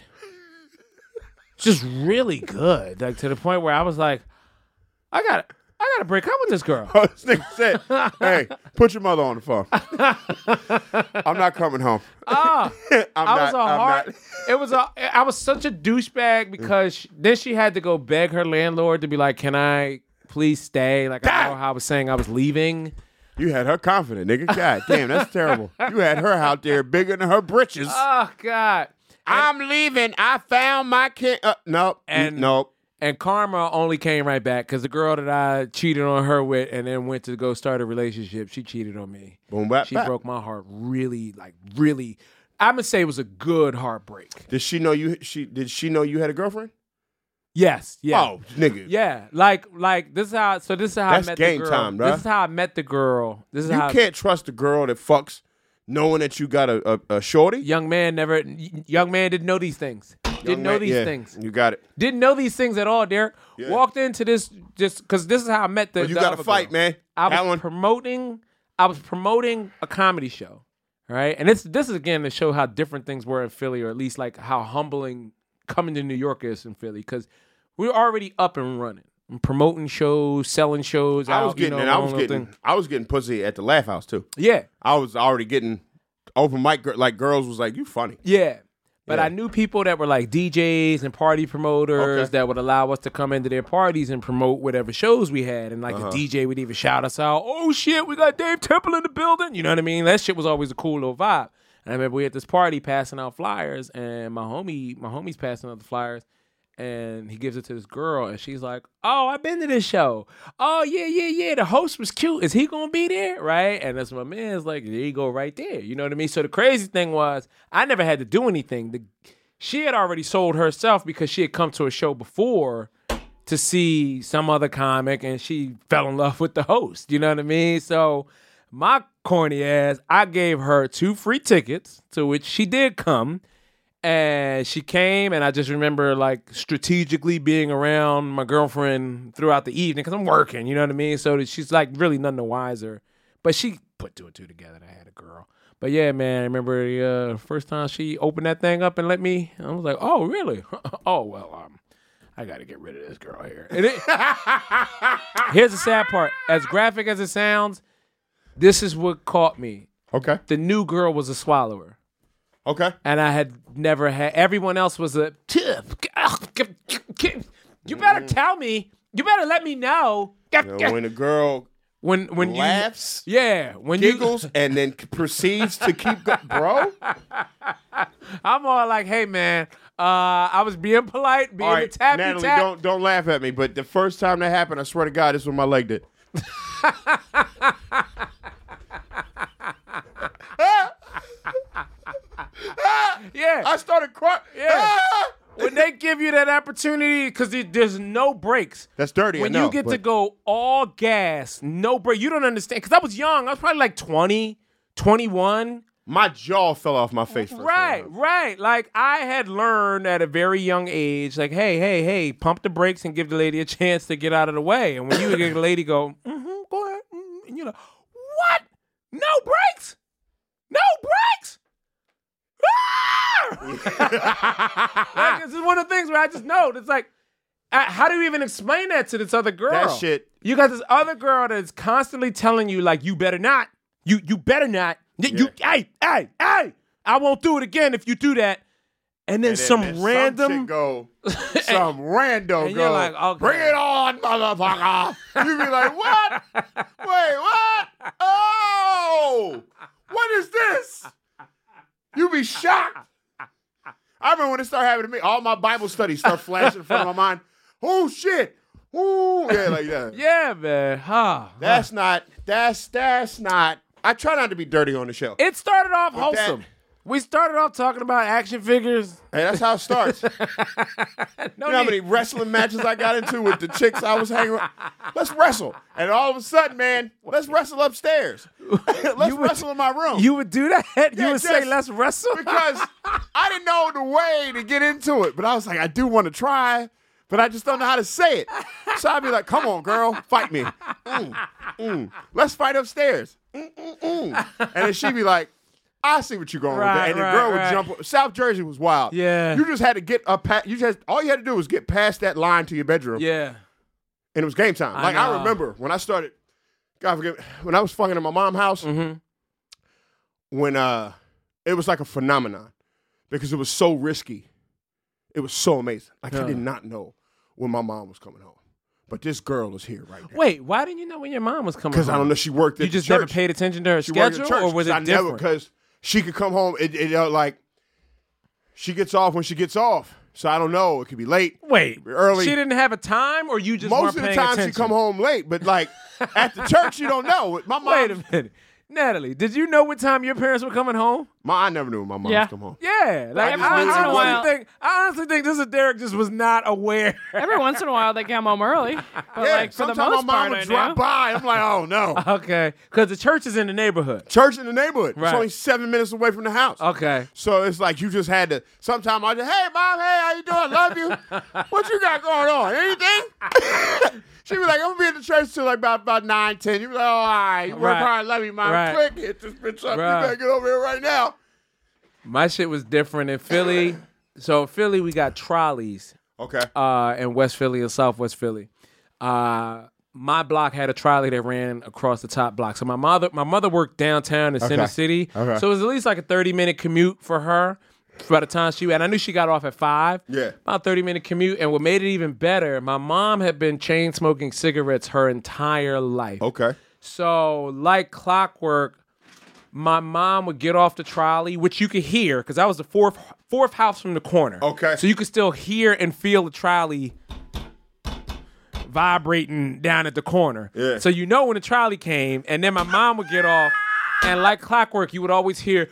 Speaker 8: Just really good, like to the point where I was like, I got, I got to break up with this girl.
Speaker 7: Oh, this nigga said, hey, put your mother on the phone. I'm not coming home.
Speaker 8: Ah,
Speaker 7: I'm
Speaker 8: I was
Speaker 7: not,
Speaker 8: a
Speaker 7: I'm
Speaker 8: hard.
Speaker 7: not.
Speaker 8: It was a. I was such a douchebag because she, then she had to go beg her landlord to be like, "Can I please stay?" Like I know how I was saying I was leaving.
Speaker 7: You had her confident, nigga. God damn, that's terrible. You had her out there bigger than her britches.
Speaker 8: Oh God.
Speaker 7: I'm leaving. I found my kid. Uh, nope.
Speaker 8: And-
Speaker 7: nope.
Speaker 8: And karma only came right back because the girl that I cheated on her with and then went to go start a relationship, she cheated on me.
Speaker 7: Boom, bap,
Speaker 8: She
Speaker 7: bap.
Speaker 8: broke my heart really, like really. I'm gonna say it was a good heartbreak.
Speaker 7: Did she know you? She did she know you had a girlfriend?
Speaker 8: Yes. Yeah.
Speaker 7: Oh, nigga.
Speaker 8: Yeah. Like, like this is how. So this is how
Speaker 7: That's
Speaker 8: I met
Speaker 7: game
Speaker 8: the girl.
Speaker 7: time, bruh.
Speaker 8: This is how I met the girl. This is
Speaker 7: You
Speaker 8: how
Speaker 7: can't trust a girl that fucks knowing that you got a, a, a shorty.
Speaker 8: young man never. Young man didn't know these things. Didn't
Speaker 7: Young
Speaker 8: know
Speaker 7: man-
Speaker 8: these
Speaker 7: yeah,
Speaker 8: things.
Speaker 7: You got it.
Speaker 8: Didn't know these things at all, Derek.
Speaker 7: Yeah.
Speaker 8: Walked into this just because this is how I met the.
Speaker 7: But you
Speaker 8: the
Speaker 7: got to
Speaker 8: other
Speaker 7: fight,
Speaker 8: girl.
Speaker 7: man.
Speaker 8: I
Speaker 7: That
Speaker 8: was
Speaker 7: one.
Speaker 8: promoting. I was promoting a comedy show, all right, and it's this is again to show how different things were in Philly, or at least like how humbling coming to New York is in Philly, because we were already up and running, I'm promoting shows, selling shows.
Speaker 7: I
Speaker 8: out,
Speaker 7: was getting,
Speaker 8: you know,
Speaker 7: and I
Speaker 8: my
Speaker 7: was
Speaker 8: own little
Speaker 7: getting,
Speaker 8: thing.
Speaker 7: I was getting pussy at the Laugh House too.
Speaker 8: Yeah,
Speaker 7: I was already getting open mic. gir- Like girls was like, "You funny."
Speaker 8: yeah. But
Speaker 7: Yeah.
Speaker 8: I knew people that were like D Js and party promoters
Speaker 7: Okay.
Speaker 8: that would allow us to come into their parties and promote whatever shows we had. And like
Speaker 7: Uh-huh.
Speaker 8: the D J would even shout us out, "Oh shit, we got Dave Temple in the building." You know what I mean? That shit was always a cool little vibe. And I remember we had this party passing out flyers, and my homie, my homie's passing out the flyers, and he gives it to this girl, and she's like, "Oh, I've been to this show. Oh yeah, yeah, yeah. The host was cute. Is he gonna be there?" Right? And that's my man's like, "There you go, right there." You know what I mean? So the crazy thing was, I never had to do anything. The, she had already sold herself because she had come to a show before to see some other comic, and she fell in love with the host. You know what I mean? So my corny ass, I gave her two free tickets, to which she did come. And she came, and I just remember like strategically being around my girlfriend throughout the evening because I'm working, you know what I mean? So that she's like really none the wiser. But she put two and two together. I had a girl. But yeah, man, I remember the uh, first time she opened that thing up and let me, I was like, oh, really? Oh, well, um, I got to get rid of this girl here. And it, here's the sad part. As graphic as it sounds, this is what caught me.
Speaker 7: Okay.
Speaker 8: The new girl was a swallower.
Speaker 7: Okay.
Speaker 8: And I had never had, everyone else was a, you better tell me, you better let me know.
Speaker 7: You know, when a girl
Speaker 8: When, when
Speaker 7: laughs,
Speaker 8: you, yeah, when
Speaker 7: giggles,
Speaker 8: you,
Speaker 7: and then proceeds to keep going, bro.
Speaker 8: I'm all like, hey man, uh, I was being polite, being
Speaker 7: All
Speaker 8: a
Speaker 7: right,
Speaker 8: tappy
Speaker 7: Natalie,
Speaker 8: tap.
Speaker 7: don't don't laugh at me. But the first time that happened, I swear to God, this is what my leg did.
Speaker 8: Yeah.
Speaker 7: I started crying.
Speaker 8: Yeah. When they give you that opportunity, because there's no breaks.
Speaker 7: That's dirty.
Speaker 8: When
Speaker 7: I know,
Speaker 8: you get to
Speaker 7: but-
Speaker 8: go all gas, no break, you don't understand. Because I was young. I was probably like twenty, twenty-one.
Speaker 7: my jaw fell off my face. first
Speaker 8: Right,
Speaker 7: time.
Speaker 8: right. Like I had learned at a very young age, like, hey, hey, hey, pump the brakes and give the lady a chance to get out of the way. And when you get the lady go, mm-hmm, go ahead, mm-hmm, and you're like, what? No brakes? No brakes? Ah! Like, this is one of the things where I just know it's like, uh, how do you even explain that to this other girl?
Speaker 7: That shit
Speaker 8: You got this other girl that's constantly telling you, like, you better not. You you better not. You,
Speaker 7: Yeah.
Speaker 8: you hey, hey, hey, I won't do it again if you do that. And then
Speaker 7: And then
Speaker 8: some
Speaker 7: there's
Speaker 8: random
Speaker 7: some chick go, some rando
Speaker 8: and
Speaker 7: go,
Speaker 8: you're like, okay.
Speaker 7: bring it on, motherfucker. You be like, what? Wait, what? Oh, what is this? You be shocked. I remember when it started happening to me, all my Bible studies start flashing in front of my mind. Oh, shit. Ooh, yeah, like that.
Speaker 8: Yeah, man. Huh.
Speaker 7: That's not, that's, that's not, I try not to be dirty on the show.
Speaker 8: It started off
Speaker 7: With
Speaker 8: wholesome.
Speaker 7: that-
Speaker 8: We started off talking about action figures.
Speaker 7: Hey, that's how it starts.
Speaker 8: No
Speaker 7: You know how
Speaker 8: need-
Speaker 7: many wrestling matches I got into with the chicks I was hanging with? Let's wrestle. And all of a sudden, man, let's wrestle upstairs. let's
Speaker 8: You would-
Speaker 7: wrestle in my room.
Speaker 8: You would do that? You
Speaker 7: Yeah,
Speaker 8: would say,
Speaker 7: just
Speaker 8: let's wrestle?
Speaker 7: because I didn't know the way to get into it. But I was like, I do want to try, but I just don't know how to say it. So I'd be like, come on, girl, fight me. Mm, mm. Let's fight upstairs. Mm, mm, mm. And then she'd be like, I see what you're going with
Speaker 8: Right,
Speaker 7: that. And
Speaker 8: right,
Speaker 7: the girl would
Speaker 8: right.
Speaker 7: jump. South Jersey was wild.
Speaker 8: Yeah.
Speaker 7: You just had to get up past, you just, all you had to do was get past that line to your bedroom.
Speaker 8: Yeah.
Speaker 7: And it was game time.
Speaker 8: I
Speaker 7: Like, I,
Speaker 8: know.
Speaker 7: remember when I started, God forgive me, when I was fucking in my mom's house,
Speaker 8: Mm-hmm.
Speaker 7: when uh, it was like a phenomenon because it was so risky. It was so amazing. Like, I
Speaker 8: Yeah.
Speaker 7: did not know when my mom was coming home. But this girl is here right now.
Speaker 8: Wait, why didn't you know when your mom was coming
Speaker 7: Because I
Speaker 8: home?
Speaker 7: don't know, she worked at
Speaker 8: You just
Speaker 7: the church.
Speaker 8: never paid attention to her
Speaker 7: She worked
Speaker 8: schedule,
Speaker 7: at church,
Speaker 8: or was
Speaker 7: 'cause
Speaker 8: it
Speaker 7: I never,
Speaker 8: different?
Speaker 7: because she could come home, it, it, uh, like, she gets off when she gets off. So I don't know. It could be late.
Speaker 8: Wait,
Speaker 7: It could be early.
Speaker 8: she didn't have a time, or you just
Speaker 7: Most
Speaker 8: weren't
Speaker 7: of the
Speaker 8: paying
Speaker 7: time
Speaker 8: attention?
Speaker 7: she come home late, but like at the church you don't know. My mom,
Speaker 8: Wait a minute, Natalie, did you know what time your parents were coming home?
Speaker 7: my, I never knew when my mom
Speaker 9: Yeah.
Speaker 7: was come home.
Speaker 8: Yeah, like
Speaker 7: Every
Speaker 8: I,
Speaker 7: once in a
Speaker 8: honestly
Speaker 9: while-
Speaker 8: think, I honestly think this is Derek just was not aware.
Speaker 9: Every once in a while they come home early, but
Speaker 7: Yeah,
Speaker 9: like for the
Speaker 7: sometimes
Speaker 9: most
Speaker 7: my mom
Speaker 9: part,
Speaker 7: would
Speaker 9: I
Speaker 7: drop
Speaker 9: knew.
Speaker 7: by. I'm like, oh no.
Speaker 8: Okay, because the church is in the neighborhood.
Speaker 7: Church in the neighborhood.
Speaker 8: Right.
Speaker 7: It's only seven minutes away from the house.
Speaker 8: Okay,
Speaker 7: So it's like you just had to. Sometimes I just, hey mom, hey, how you doing? Love you. What you got going on? Anything? She'd be like, I'm gonna be at the church till like about about nine, ten. You be like, oh, all right, you work
Speaker 8: Right.
Speaker 7: hard, love you, mom.
Speaker 8: Right.
Speaker 7: Click, hit this bitch up.
Speaker 8: Right.
Speaker 7: You better get over here right now.
Speaker 8: my shit was different in Philly. So in Philly, we got trolleys.
Speaker 7: Okay.
Speaker 8: uh, in West Philly and Southwest Philly. Uh, my block had a trolley that ran across the top block. So my mother, my mother worked downtown in Center
Speaker 7: Okay.
Speaker 8: City.
Speaker 7: Okay.
Speaker 8: So it was at least like a thirty minute commute for her. By the time she, and I knew she got off at five.
Speaker 7: Yeah.
Speaker 8: About thirty minute commute. And what made it even better, my mom had been chain smoking cigarettes her entire life.
Speaker 7: Okay.
Speaker 8: So, like clockwork, my mom would get off the trolley, which you could hear, because that was the fourth fourth house from the corner.
Speaker 7: Okay.
Speaker 8: So you could still hear and feel the trolley vibrating down at the corner.
Speaker 7: Yeah.
Speaker 8: So you know when the trolley came, and then my mom would get off, and like clockwork, you would always hear.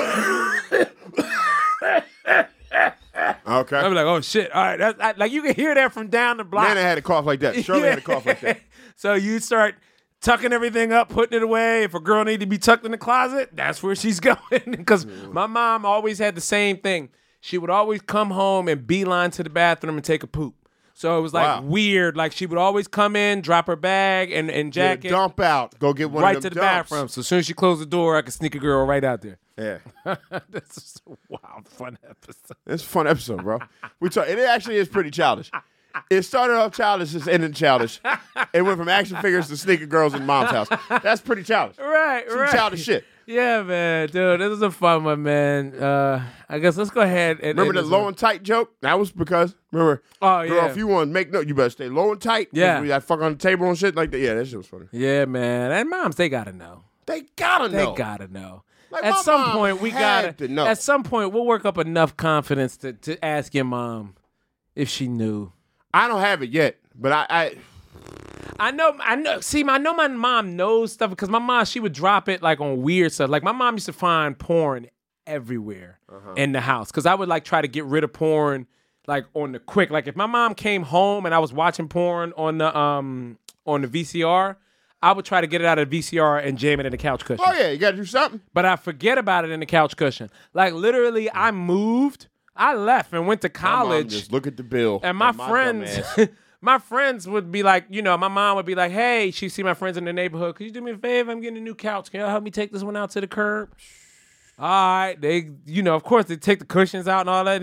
Speaker 7: Okay.
Speaker 8: I'd be like, oh shit! All right, that's, I, like you can hear that from down the block.
Speaker 7: Nana had a cough like that. Shirley had a cough like that.
Speaker 8: So you start tucking everything up, putting it away. If a girl need to be tucked in the closet, that's where she's going. Because my mom always had the same thing. She would always come home and beeline to the bathroom and take a poop. So it was like
Speaker 7: Wow.
Speaker 8: weird. Like she would always come in, drop her bag and, and
Speaker 7: Yeah,
Speaker 8: jacket
Speaker 7: dump out. Go get one
Speaker 8: right
Speaker 7: of
Speaker 8: to
Speaker 7: them
Speaker 8: the
Speaker 7: dumps.
Speaker 8: bathroom. So as soon as she closed the door, I could sneak a girl right out there.
Speaker 7: Yeah.
Speaker 8: This is a wild, fun episode.
Speaker 7: It's a fun episode, bro. We talk, it actually is pretty childish. It started off childish, it's ended childish. It went from action figures to sneaker girls in mom's house. That's pretty childish.
Speaker 8: Right,
Speaker 7: Some
Speaker 8: right.
Speaker 7: childish shit.
Speaker 8: Yeah, man, dude, this is a fun one, man. Uh, I guess let's go ahead and
Speaker 7: Remember
Speaker 8: end
Speaker 7: the
Speaker 8: this
Speaker 7: low
Speaker 8: one.
Speaker 7: and tight joke? That was because, remember,
Speaker 8: Oh,
Speaker 7: girl,
Speaker 8: yeah.
Speaker 7: if you want to make note, you better stay low and tight. 'Cause
Speaker 8: Yeah.
Speaker 7: We got fuck on the table and shit like that. Yeah, that shit was funny.
Speaker 8: Yeah, man, and moms, they gotta know.
Speaker 7: They gotta
Speaker 8: They
Speaker 7: know.
Speaker 8: gotta know.
Speaker 7: Like,
Speaker 8: at
Speaker 7: my
Speaker 8: some
Speaker 7: mom
Speaker 8: point, we
Speaker 7: had
Speaker 8: gotta.
Speaker 7: to know.
Speaker 8: At some point, we'll work up enough confidence to, to ask your mom if she knew.
Speaker 7: I don't have it yet, but I, I
Speaker 8: I know, I know. See, I know my mom knows stuff because my mom, she would drop it like on weird stuff. Like my mom used to find porn everywhere
Speaker 7: Uh-huh.
Speaker 8: in the house because I would like try to get rid of porn like on the quick. Like if my mom came home and I was watching porn on the um on the V C R, I would try to get it out of the V C R and jam it in the couch cushion.
Speaker 7: oh yeah, you gotta do something.
Speaker 8: But I forget about it in the couch cushion. Like literally, I moved, I left and went to
Speaker 7: My mom
Speaker 8: college.
Speaker 7: just look at the bill.
Speaker 8: And my,
Speaker 7: dumb
Speaker 8: friends,
Speaker 7: ass.
Speaker 8: my friends would be like, you know, my mom would be like, hey, she see my friends in the neighborhood. Could you do me a favor? I'm getting a new couch. Can y'all help me take this one out to the curb? All right. They, you know, of course, they take the cushions out and all that. It's,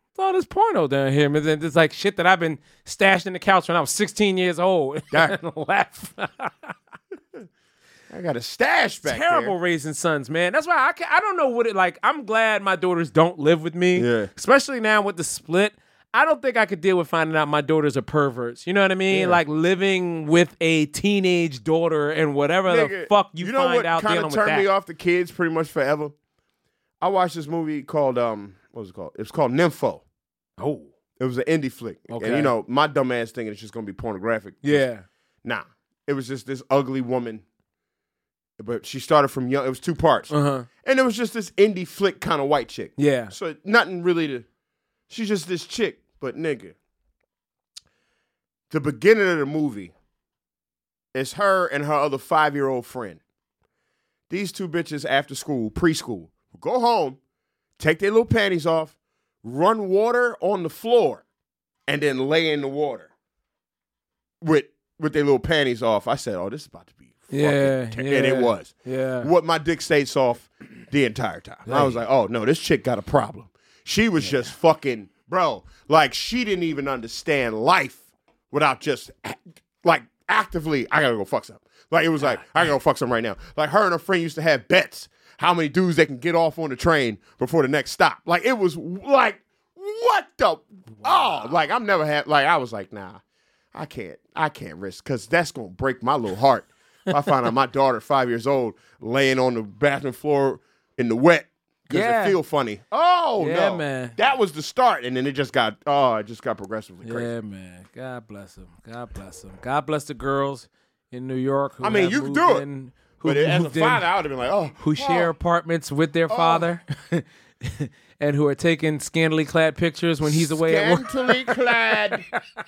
Speaker 8: all this porno down here. And then it's like shit that I've been stashed in the couch when I was sixteen years old. And laugh.
Speaker 7: I got a stash back
Speaker 8: Terrible
Speaker 7: there.
Speaker 8: raising sons, man. That's why I can, I don't know what it like. I'm glad my daughters don't live with me.
Speaker 7: Yeah.
Speaker 8: Especially now with the split. I don't think I could deal with finding out my daughters are perverts. You know what I mean?
Speaker 7: Yeah.
Speaker 8: Like living with a teenage daughter and whatever the
Speaker 7: Nigga,
Speaker 8: fuck you,
Speaker 7: you know
Speaker 8: find
Speaker 7: what
Speaker 8: out
Speaker 7: kind
Speaker 8: dealing
Speaker 7: of
Speaker 8: with
Speaker 7: turned
Speaker 8: that.
Speaker 7: me off the kids pretty much forever? I watched this movie called um what was it called? It was called Nympho.
Speaker 8: Oh.
Speaker 7: It was an indie flick.
Speaker 8: Okay.
Speaker 7: And you know, my dumb ass thinking it's just gonna be pornographic.
Speaker 8: Yeah.
Speaker 7: Nah. It was just this ugly woman. But she started from young. It was two parts.
Speaker 8: Uh-huh.
Speaker 7: And it was just this indie flick kind of white chick.
Speaker 8: Yeah.
Speaker 7: So nothing really to. She's just this chick. But nigga, the beginning of the movie is her and her other five-year-old friend. These two bitches after school, preschool, go home, take their little panties off, run water on the floor, and then lay in the water with with their little panties off. I said, oh, this is about to be
Speaker 8: Yeah,
Speaker 7: fucking
Speaker 8: yeah.
Speaker 7: And it was.
Speaker 8: Yeah.
Speaker 7: What my dick stayed soft the entire time. I was like, oh, no, this chick got a problem. She was just fucking, bro, like she didn't even understand life without just, like, actively, I gotta go fuck something. Like, it was like, I gotta go fuck something right now. Like, her and her friend used to have bets how many dudes they can get off on the train before the next stop. Like, it was like, what the, oh, like, I'm never had, like, I was like, nah, I can't, I can't risk, because that's gonna break my little heart. If I find out my daughter, five years old, laying on the bathroom floor in the wet because
Speaker 8: Yeah.
Speaker 7: it feel funny. Oh,
Speaker 8: Yeah,
Speaker 7: no.
Speaker 8: man.
Speaker 7: That was the start, and then it just got, oh, it just got progressively crazy.
Speaker 8: Yeah, man. God bless them. God bless them. God bless the girls in New York who
Speaker 7: I mean,
Speaker 8: have
Speaker 7: you can
Speaker 8: moved
Speaker 7: do it.
Speaker 8: in, who
Speaker 7: But as a
Speaker 8: moved in,
Speaker 7: father, I would have been like, oh.
Speaker 8: who share
Speaker 7: oh.
Speaker 8: apartments with their father and who are taking scantily clad pictures when he's away at work.
Speaker 7: Scantily clad.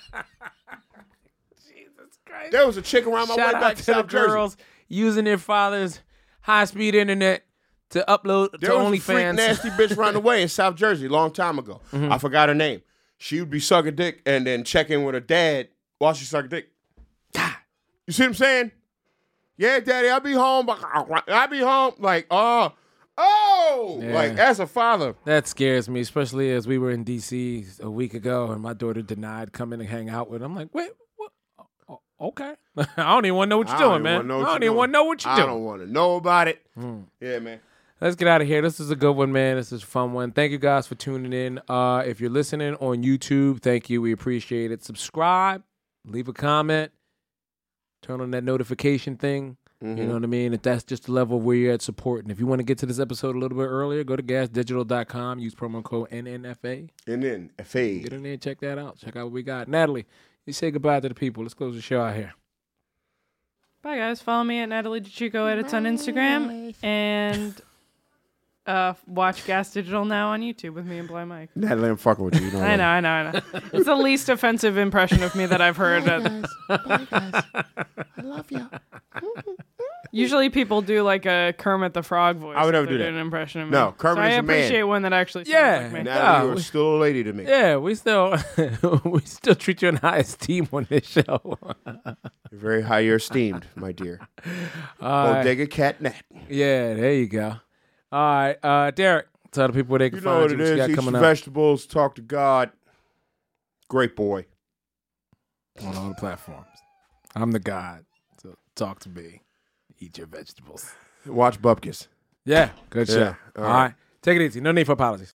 Speaker 7: There was a chick around my
Speaker 8: Shout
Speaker 7: way
Speaker 8: out
Speaker 7: back
Speaker 8: to
Speaker 7: to
Speaker 8: the
Speaker 7: South Jersey.
Speaker 8: girls using their father's high-speed internet to upload
Speaker 7: There
Speaker 8: to
Speaker 7: was a freak
Speaker 8: OnlyFans.
Speaker 7: nasty bitch running away in South Jersey a long time ago.
Speaker 8: Mm-hmm.
Speaker 7: I forgot her name. She would be sucking dick and then check in with her dad while she sucking dick. You see what I'm saying? Yeah, daddy, I'll be home. I'll be home. Like, oh, oh.
Speaker 8: Yeah.
Speaker 7: Like, as a father.
Speaker 8: That scares me, especially as we were in D C a week ago and my daughter denied coming to hang out with her. I'm like, wait, what? Oh, okay. I don't even want to know what you're
Speaker 7: I don't
Speaker 8: doing,
Speaker 7: even
Speaker 8: man.
Speaker 7: wanna know
Speaker 8: I
Speaker 7: what
Speaker 8: don't
Speaker 7: you're
Speaker 8: even want to know what you're
Speaker 7: I
Speaker 8: doing.
Speaker 7: don't want to know about it.
Speaker 8: Mm.
Speaker 7: Yeah, man.
Speaker 8: Let's get out of here. This is a good one, man. This is a fun one. Thank you guys for tuning in. Uh, if you're listening on YouTube, thank you. We appreciate it. Subscribe, leave a comment, turn on that notification thing.
Speaker 7: Mm-hmm.
Speaker 8: You know what I mean? If that's just the level where you're at support. And if you want to get to this episode a little bit earlier, go to gas digital dot com. Use promo code N N F A.
Speaker 7: And then F A.
Speaker 8: Get in there and check that out. Check out what we got. Natalie, you say goodbye to the people. Let's close the show out here.
Speaker 9: Bye, guys. Follow me at Natalie DeChico Edits on Instagram. And uh, watch Gas Digital now on YouTube with me and Bly Mike.
Speaker 7: Natalie, I'm fucking with you. you know
Speaker 9: I know, I know, I know. It's the least offensive impression of me that I've heard.
Speaker 6: Bye, guys. I love you.
Speaker 9: Usually people do like a Kermit the Frog voice.
Speaker 7: I would never
Speaker 9: if they're
Speaker 7: do that.
Speaker 9: doing an impression of me.
Speaker 7: No, Kermit
Speaker 9: so
Speaker 7: is
Speaker 9: I
Speaker 7: a man.
Speaker 9: appreciate one that actually sounds
Speaker 8: Yeah.
Speaker 9: like me.
Speaker 7: Natalie,
Speaker 8: Yeah,
Speaker 7: you're
Speaker 8: we-
Speaker 7: still a lady to me.
Speaker 8: Yeah, we still we still treat you in high esteem on this show.
Speaker 7: You're very high esteemed, my dear.
Speaker 8: All right.
Speaker 7: Bodega Cat Nat.
Speaker 8: Yeah, there you go. All right, uh, Derek, tell the people where they can
Speaker 7: You know
Speaker 8: find
Speaker 7: what
Speaker 8: you.
Speaker 7: it
Speaker 8: What you
Speaker 7: is.
Speaker 8: got
Speaker 7: Eat
Speaker 8: coming
Speaker 7: your
Speaker 8: up
Speaker 7: vegetables. Talk to God. Great boy.
Speaker 8: on all the platforms. I'm the God, so talk to me. Eat your vegetables.
Speaker 7: Watch Bupkis.
Speaker 8: Yeah, good
Speaker 7: Yeah,
Speaker 8: show.
Speaker 7: all
Speaker 8: All
Speaker 7: right.
Speaker 8: right, take it easy. No need for apologies.